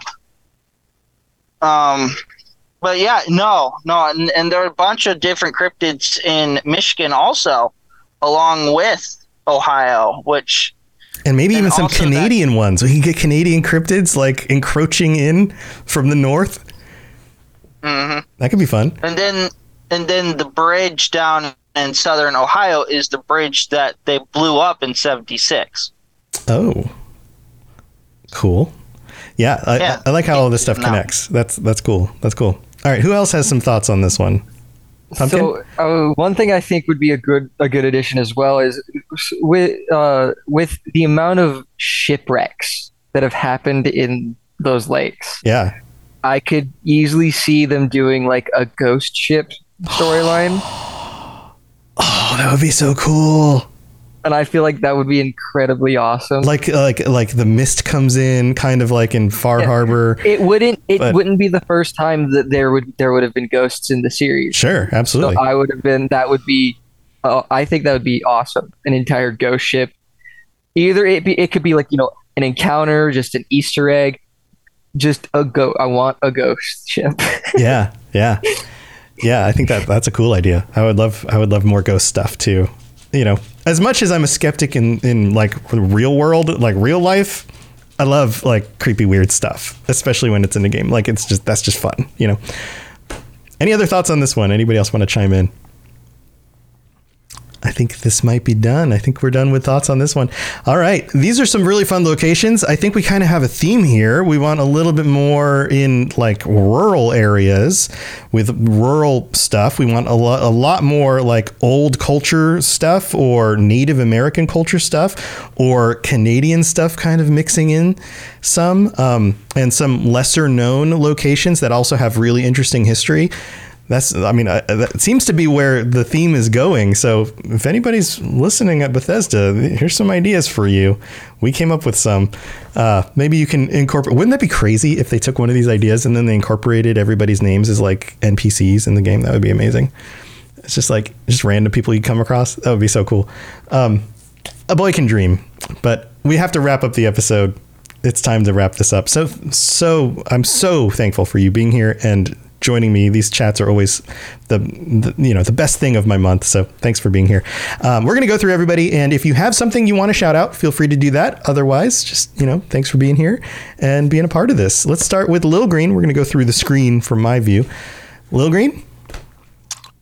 But yeah, no, and there are a bunch of different cryptids in Michigan also, along with Ohio, and maybe even some Canadian ones. We can get Canadian cryptids like encroaching in from the north. Mm-hmm. That could be fun. And then the bridge down in southern Ohio is the bridge that they blew up in 76. Oh, cool. Yeah, I like how all this stuff connects. That's cool. That's cool. All right, who else has some thoughts on this one? Pumpkin? So one thing I think would be a good addition as well is with the amount of shipwrecks that have happened in those lakes. Yeah, I could easily see them doing like a ghost ship storyline. Oh, that would be so cool. And I feel like that would be incredibly awesome. Like the mist comes in, kind of like in Far Harbor. It wouldn't be the first time that there would have been ghosts in the series. Sure, absolutely. So I think that would be awesome. An entire ghost ship. Either it could be like, you know, an encounter, just an Easter egg, just I want a ghost ship. Yeah. I think that's a cool idea. I would love more ghost stuff too. You know, as much as I'm a skeptic in like the real world, like real life, I love like creepy, weird stuff, especially when it's in a game. Like that's just fun, you know. Any other thoughts on this one? Anybody else want to chime in? I think this might be done. I think we're done with thoughts on this one. All right. These are some really fun locations. I think we kind of have a theme here. We want a little bit more in like rural areas with rural stuff. We want a lot more like old culture stuff or Native American culture stuff or Canadian stuff kind of mixing in some and some lesser known locations that also have really interesting history. That seems to be where the theme is going. So if anybody's listening at Bethesda, here's some ideas for you. We came up with some. Maybe you can incorporate. Wouldn't that be crazy if they took one of these ideas and then they incorporated everybody's names as like NPCs in the game? That would be amazing. It's just random people you come across. That would be so cool. A boy can dream, but we have to wrap up the episode. It's time to wrap this up. So I'm so thankful for you being here and joining me. These chats are always the best thing of my month. So thanks for being here. We're going to go through everybody. And if you have something you want to shout out, feel free to do that. Otherwise, just, thanks for being here and being a part of this. Let's start with Lil Green. We're going to go through the screen from my view. Lil Green.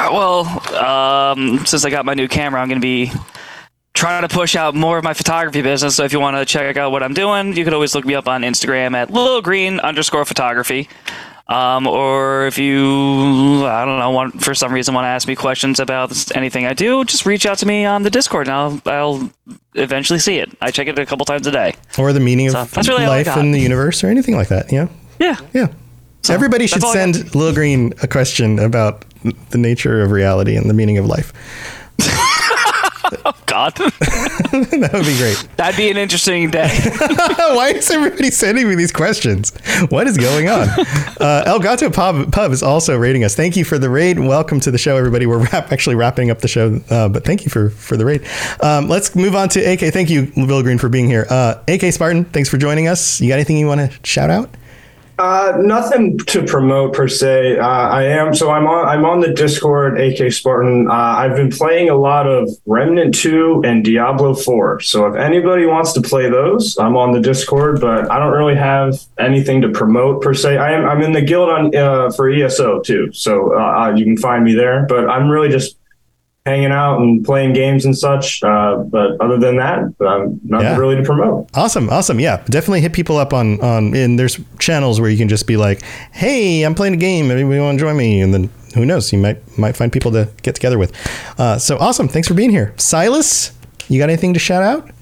Well, since I got my new camera, I'm going to be trying to push out more of my photography business. So if you want to check out what I'm doing, you can always look me up on Instagram at littlegreen_photography. Or if you, I don't know, for some reason want to ask me questions about anything I do, just reach out to me on the Discord and I'll eventually see it. I check it a couple times a day. Or the meaning of that's really life in the universe or anything like that. Yeah. Yeah. So everybody should send Little Green a question about the nature of reality and the meaning of life. Oh, God. That would be great. That'd be an interesting day. Why is everybody sending me these questions? What is going on? El Gato Pub is also rating us. Thank you for the raid. Welcome to the show, everybody. We're actually wrapping up the show, but thank you for the raid. Let's move on to AK. Thank you, Little Green, for being here. AK Spartan, thanks for joining us. You got anything you want to shout out? Nothing to promote per se. I'm on the Discord, AK Spartan. I've been playing a lot of Remnant 2 and Diablo 4. So if anybody wants to play those, I'm on the Discord, but I don't really have anything to promote per se. I'm in the guild for ESO too. So you can find me there, but I'm really just hanging out and playing games and such. But other than that, nothing really to promote. Awesome. Yeah, definitely hit people up on and there's channels where you can just be like, hey, I'm playing a game. Anybody want to join me? And then who knows, you might find people to get together with. So awesome. Thanks for being here. Silas, you got anything to shout out?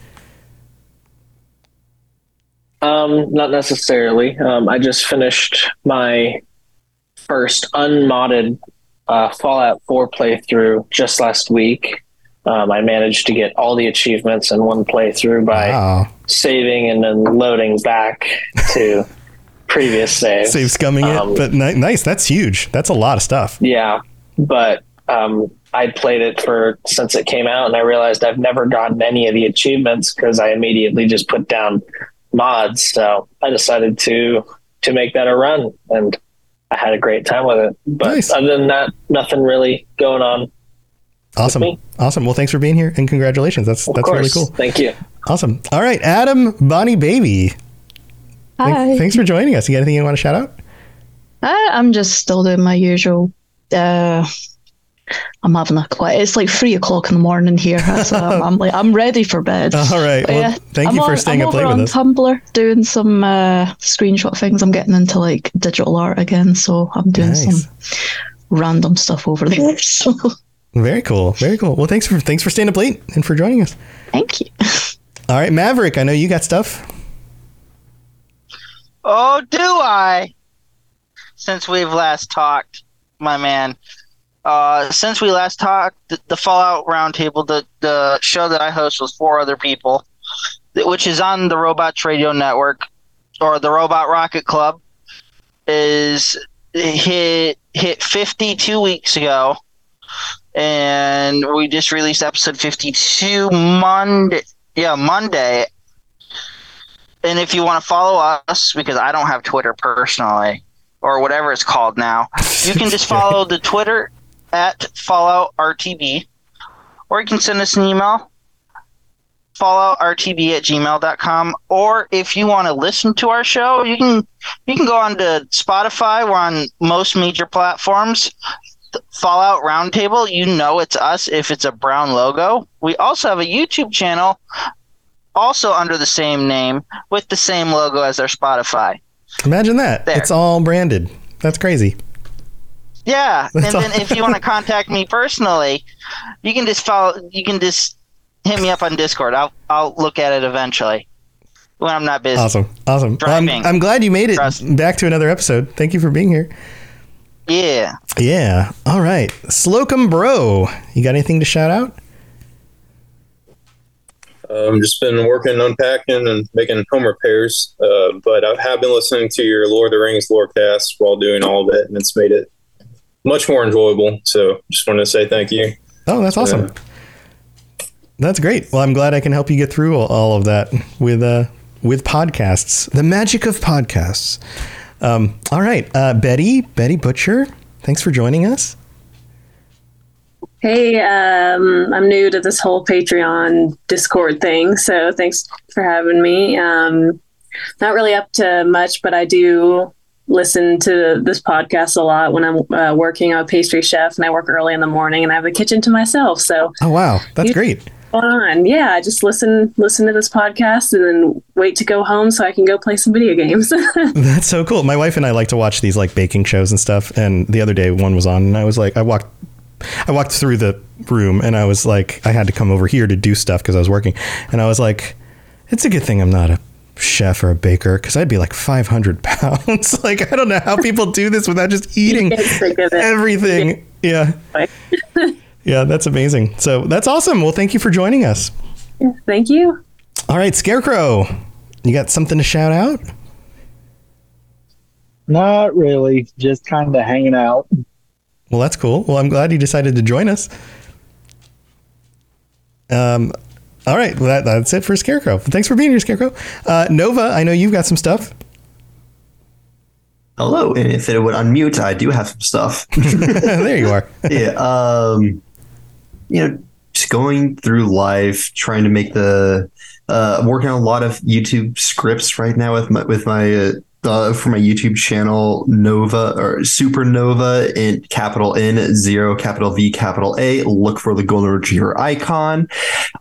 Not necessarily. I just finished my first unmodded Fallout 4 playthrough just last week. I managed to get all the achievements in one playthrough by saving and then loading back to previous saves. Save scumming it, but nice. That's huge. That's a lot of stuff. Yeah, but I'd played it since it came out, and I realized I've never gotten any of the achievements because I immediately just put down mods. So I decided to make that a run, and I had a great time with it. But other than that, nothing really going on. Awesome. Well, thanks for being here and congratulations. That's really cool. Thank you. Awesome. All right, Adam, Bonnie Baby. Hi. Thanks for joining us. You got anything you want to shout out? I'm just still doing my usual. I'm having it's like 3:00 in the morning here. So I'm ready for bed. All right. Well, thank you for staying up late with us. I'm on Tumblr doing some screenshot things. I'm getting into like digital art again, so I'm doing some random stuff over there. So. Very cool. Well, thanks for staying up late and for joining us. Thank you. All right, Maverick, I know you got stuff. Oh, do I? Since we've last talked, my man. Since we last talked, the Fallout Roundtable, the show that I host with 4 other people, which is on the Robots Radio Network, or the Robot Rocket Club, is hit 50 2 weeks ago. And we just released episode 52 Monday. Yeah, Monday. And if you want to follow us, because I don't have Twitter personally, or whatever it's called now, you can just follow the Twitter at FalloutRTB, or you can send us an email, falloutrtb@gmail.com, or if you want to listen to our show, you can go on to Spotify. We're on most major platforms. Fallout Roundtable, it's us if it's a brown logo. We also have a YouTube channel, also under the same name, with the same logo as our Spotify. Imagine that. There. It's all branded. That's crazy. Yeah, and then if you want to contact me personally, you can just hit me up on Discord. I'll look at it eventually when I'm not busy. Awesome. Well, I'm glad you made it back to another episode. Thank you for being here. Yeah. All right. Slocum Bro, you got anything to shout out? Just been working, unpacking, and making home repairs. But I have been listening to your Lord of the Rings lorecast while doing all of it, and it's made it much more enjoyable. So just wanted to say thank you. Oh, that's awesome. That's great. Well, I'm glad I can help you get through all of that with podcasts. The magic of podcasts. All right. Betty Butcher, thanks for joining us. Hey, I'm new to this whole Patreon Discord thing, so thanks for having me. Not really up to much, but I do listen to this podcast a lot when I'm working. I'm a pastry chef and I work early in the morning and I have the kitchen to myself. So, oh wow, that's great. On, yeah, I just listen to this podcast and then wait to go home so I can go play some video games. That's so cool. My wife and I like to watch these like baking shows and stuff. And the other day one was on, and I was like, I walked through the room, and I was like, I had to come over here to do stuff because I was working, and I was like, it's a good thing I'm not a chef or a baker, because I'd be like 500 pounds. Like, I don't know how people do this without just eating everything. Yeah. Yeah, that's amazing. So that's awesome. Well, thank you for joining us. Thank you. All right, Scarecrow, you got something to shout out? Not really. Just kind of hanging out. Well, that's cool. Well, I'm glad you decided to join us. All right. Well, that's it for Scarecrow. Thanks for being here, Scarecrow. Nova, I know you've got some stuff. Hello. And if it would unmute, I do have some stuff. There you are. Yeah. Just going through life, trying to make working on a lot of YouTube scripts right now with my for my YouTube channel, Nova or Supernova in capital N, 0, capital V, capital A. Look for the golden retriever icon.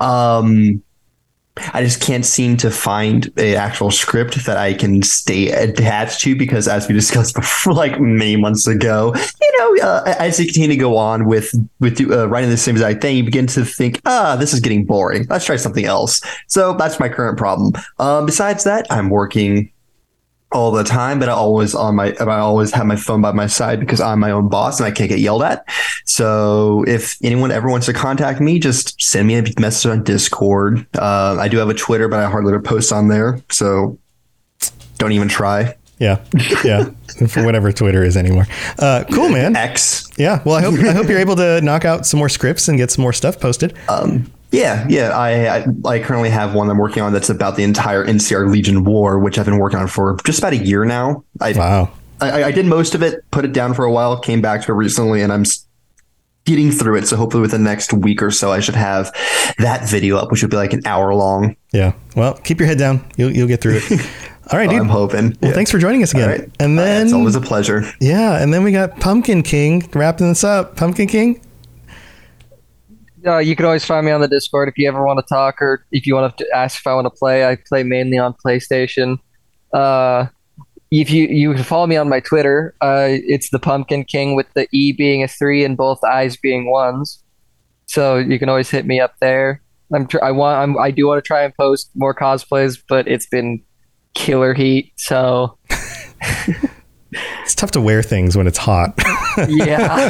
I just can't seem to find an actual script that I can stay attached to, because as we discussed before, like many months ago, as you continue to go on with writing the same exact thing, you begin to think, this is getting boring. Let's try something else. So that's my current problem. Besides that, I'm working all the time, but I always have my phone by my side because I'm my own boss and I can't get yelled at. So if anyone ever wants to contact me, just send me a message on Discord. I do have a Twitter, but I hardly ever post on there. So don't even try. Yeah. For whatever Twitter is anymore. Cool, man. X. Yeah. Well, I hope you're able to knock out some more scripts and get some more stuff posted. Yeah. I currently have one I'm working on that's about the entire NCR Legion War, which I've been working on for just about a year now. Wow. I did most of it, put it down for a while, came back to it recently, and I'm getting through it. So hopefully within the next week or so, I should have that video up, which would be like an hour long. Yeah. Well, keep your head down. You'll get through it. All right, dude. I'm hoping. Well, thanks for joining us again. Right. And then it's always a pleasure. Yeah. And then we got Pumpkin King wrapping this up. Pumpkin King. You can always find me on the Discord if you ever want to talk, or if you want to ask if I want to play. I play mainly on PlayStation. If you can follow me on my Twitter, it's the Pumpkin King with the E being a 3 and both I's being 1s. So you can always hit me up there. I do want to try and post more cosplays, but it's been killer heat. So it's tough to wear things when it's hot. Yeah.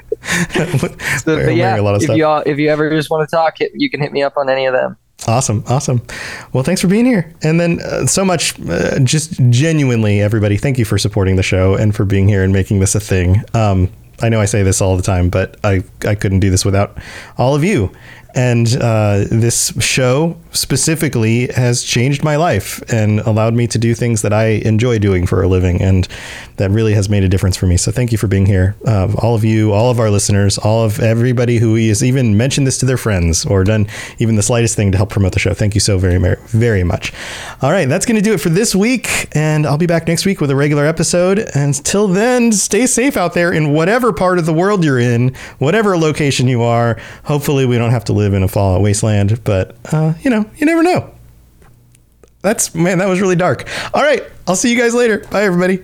A lot of stuff. If you ever just want to talk, you can hit me up on any of them. Awesome. Well, thanks for being here. And then so much, just genuinely, everybody, thank you for supporting the show and for being here and making this a thing. I know I say this all the time, but I couldn't do this without all of you. And this show specifically has changed my life and allowed me to do things that I enjoy doing for a living. And that really has made a difference for me. So thank you for being here. All of you, all of our listeners, all of everybody who has even mentioned this to their friends or done even the slightest thing to help promote the show. Thank you so very, very much. All right, that's going to do it for this week. And I'll be back next week with a regular episode. And until then, stay safe out there in whatever part of the world you're in, whatever location you are. Hopefully we don't have to live in a Fallout wasteland, but you never know. That was really dark. All right, I'll see you guys later. Bye, everybody.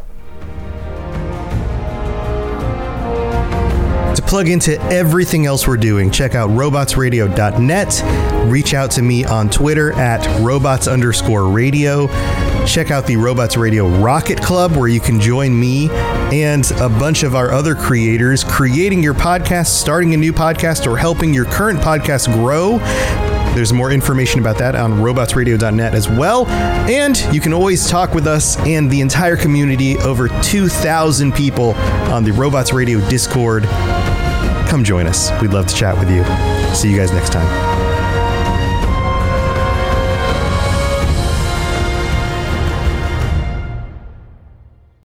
To plug into everything else we're doing, check out robotsradio.net. Reach out to me on Twitter at robots_radio. Check out the Robots Radio Rocket Club, where you can join me and a bunch of our other creators creating your podcast, starting a new podcast, or helping your current podcast grow. There's more information about that on robotsradio.net as well. And you can always talk with us and the entire community, over 2,000 people on the Robots Radio Discord. Come join us. We'd love to chat with you. See you guys next time.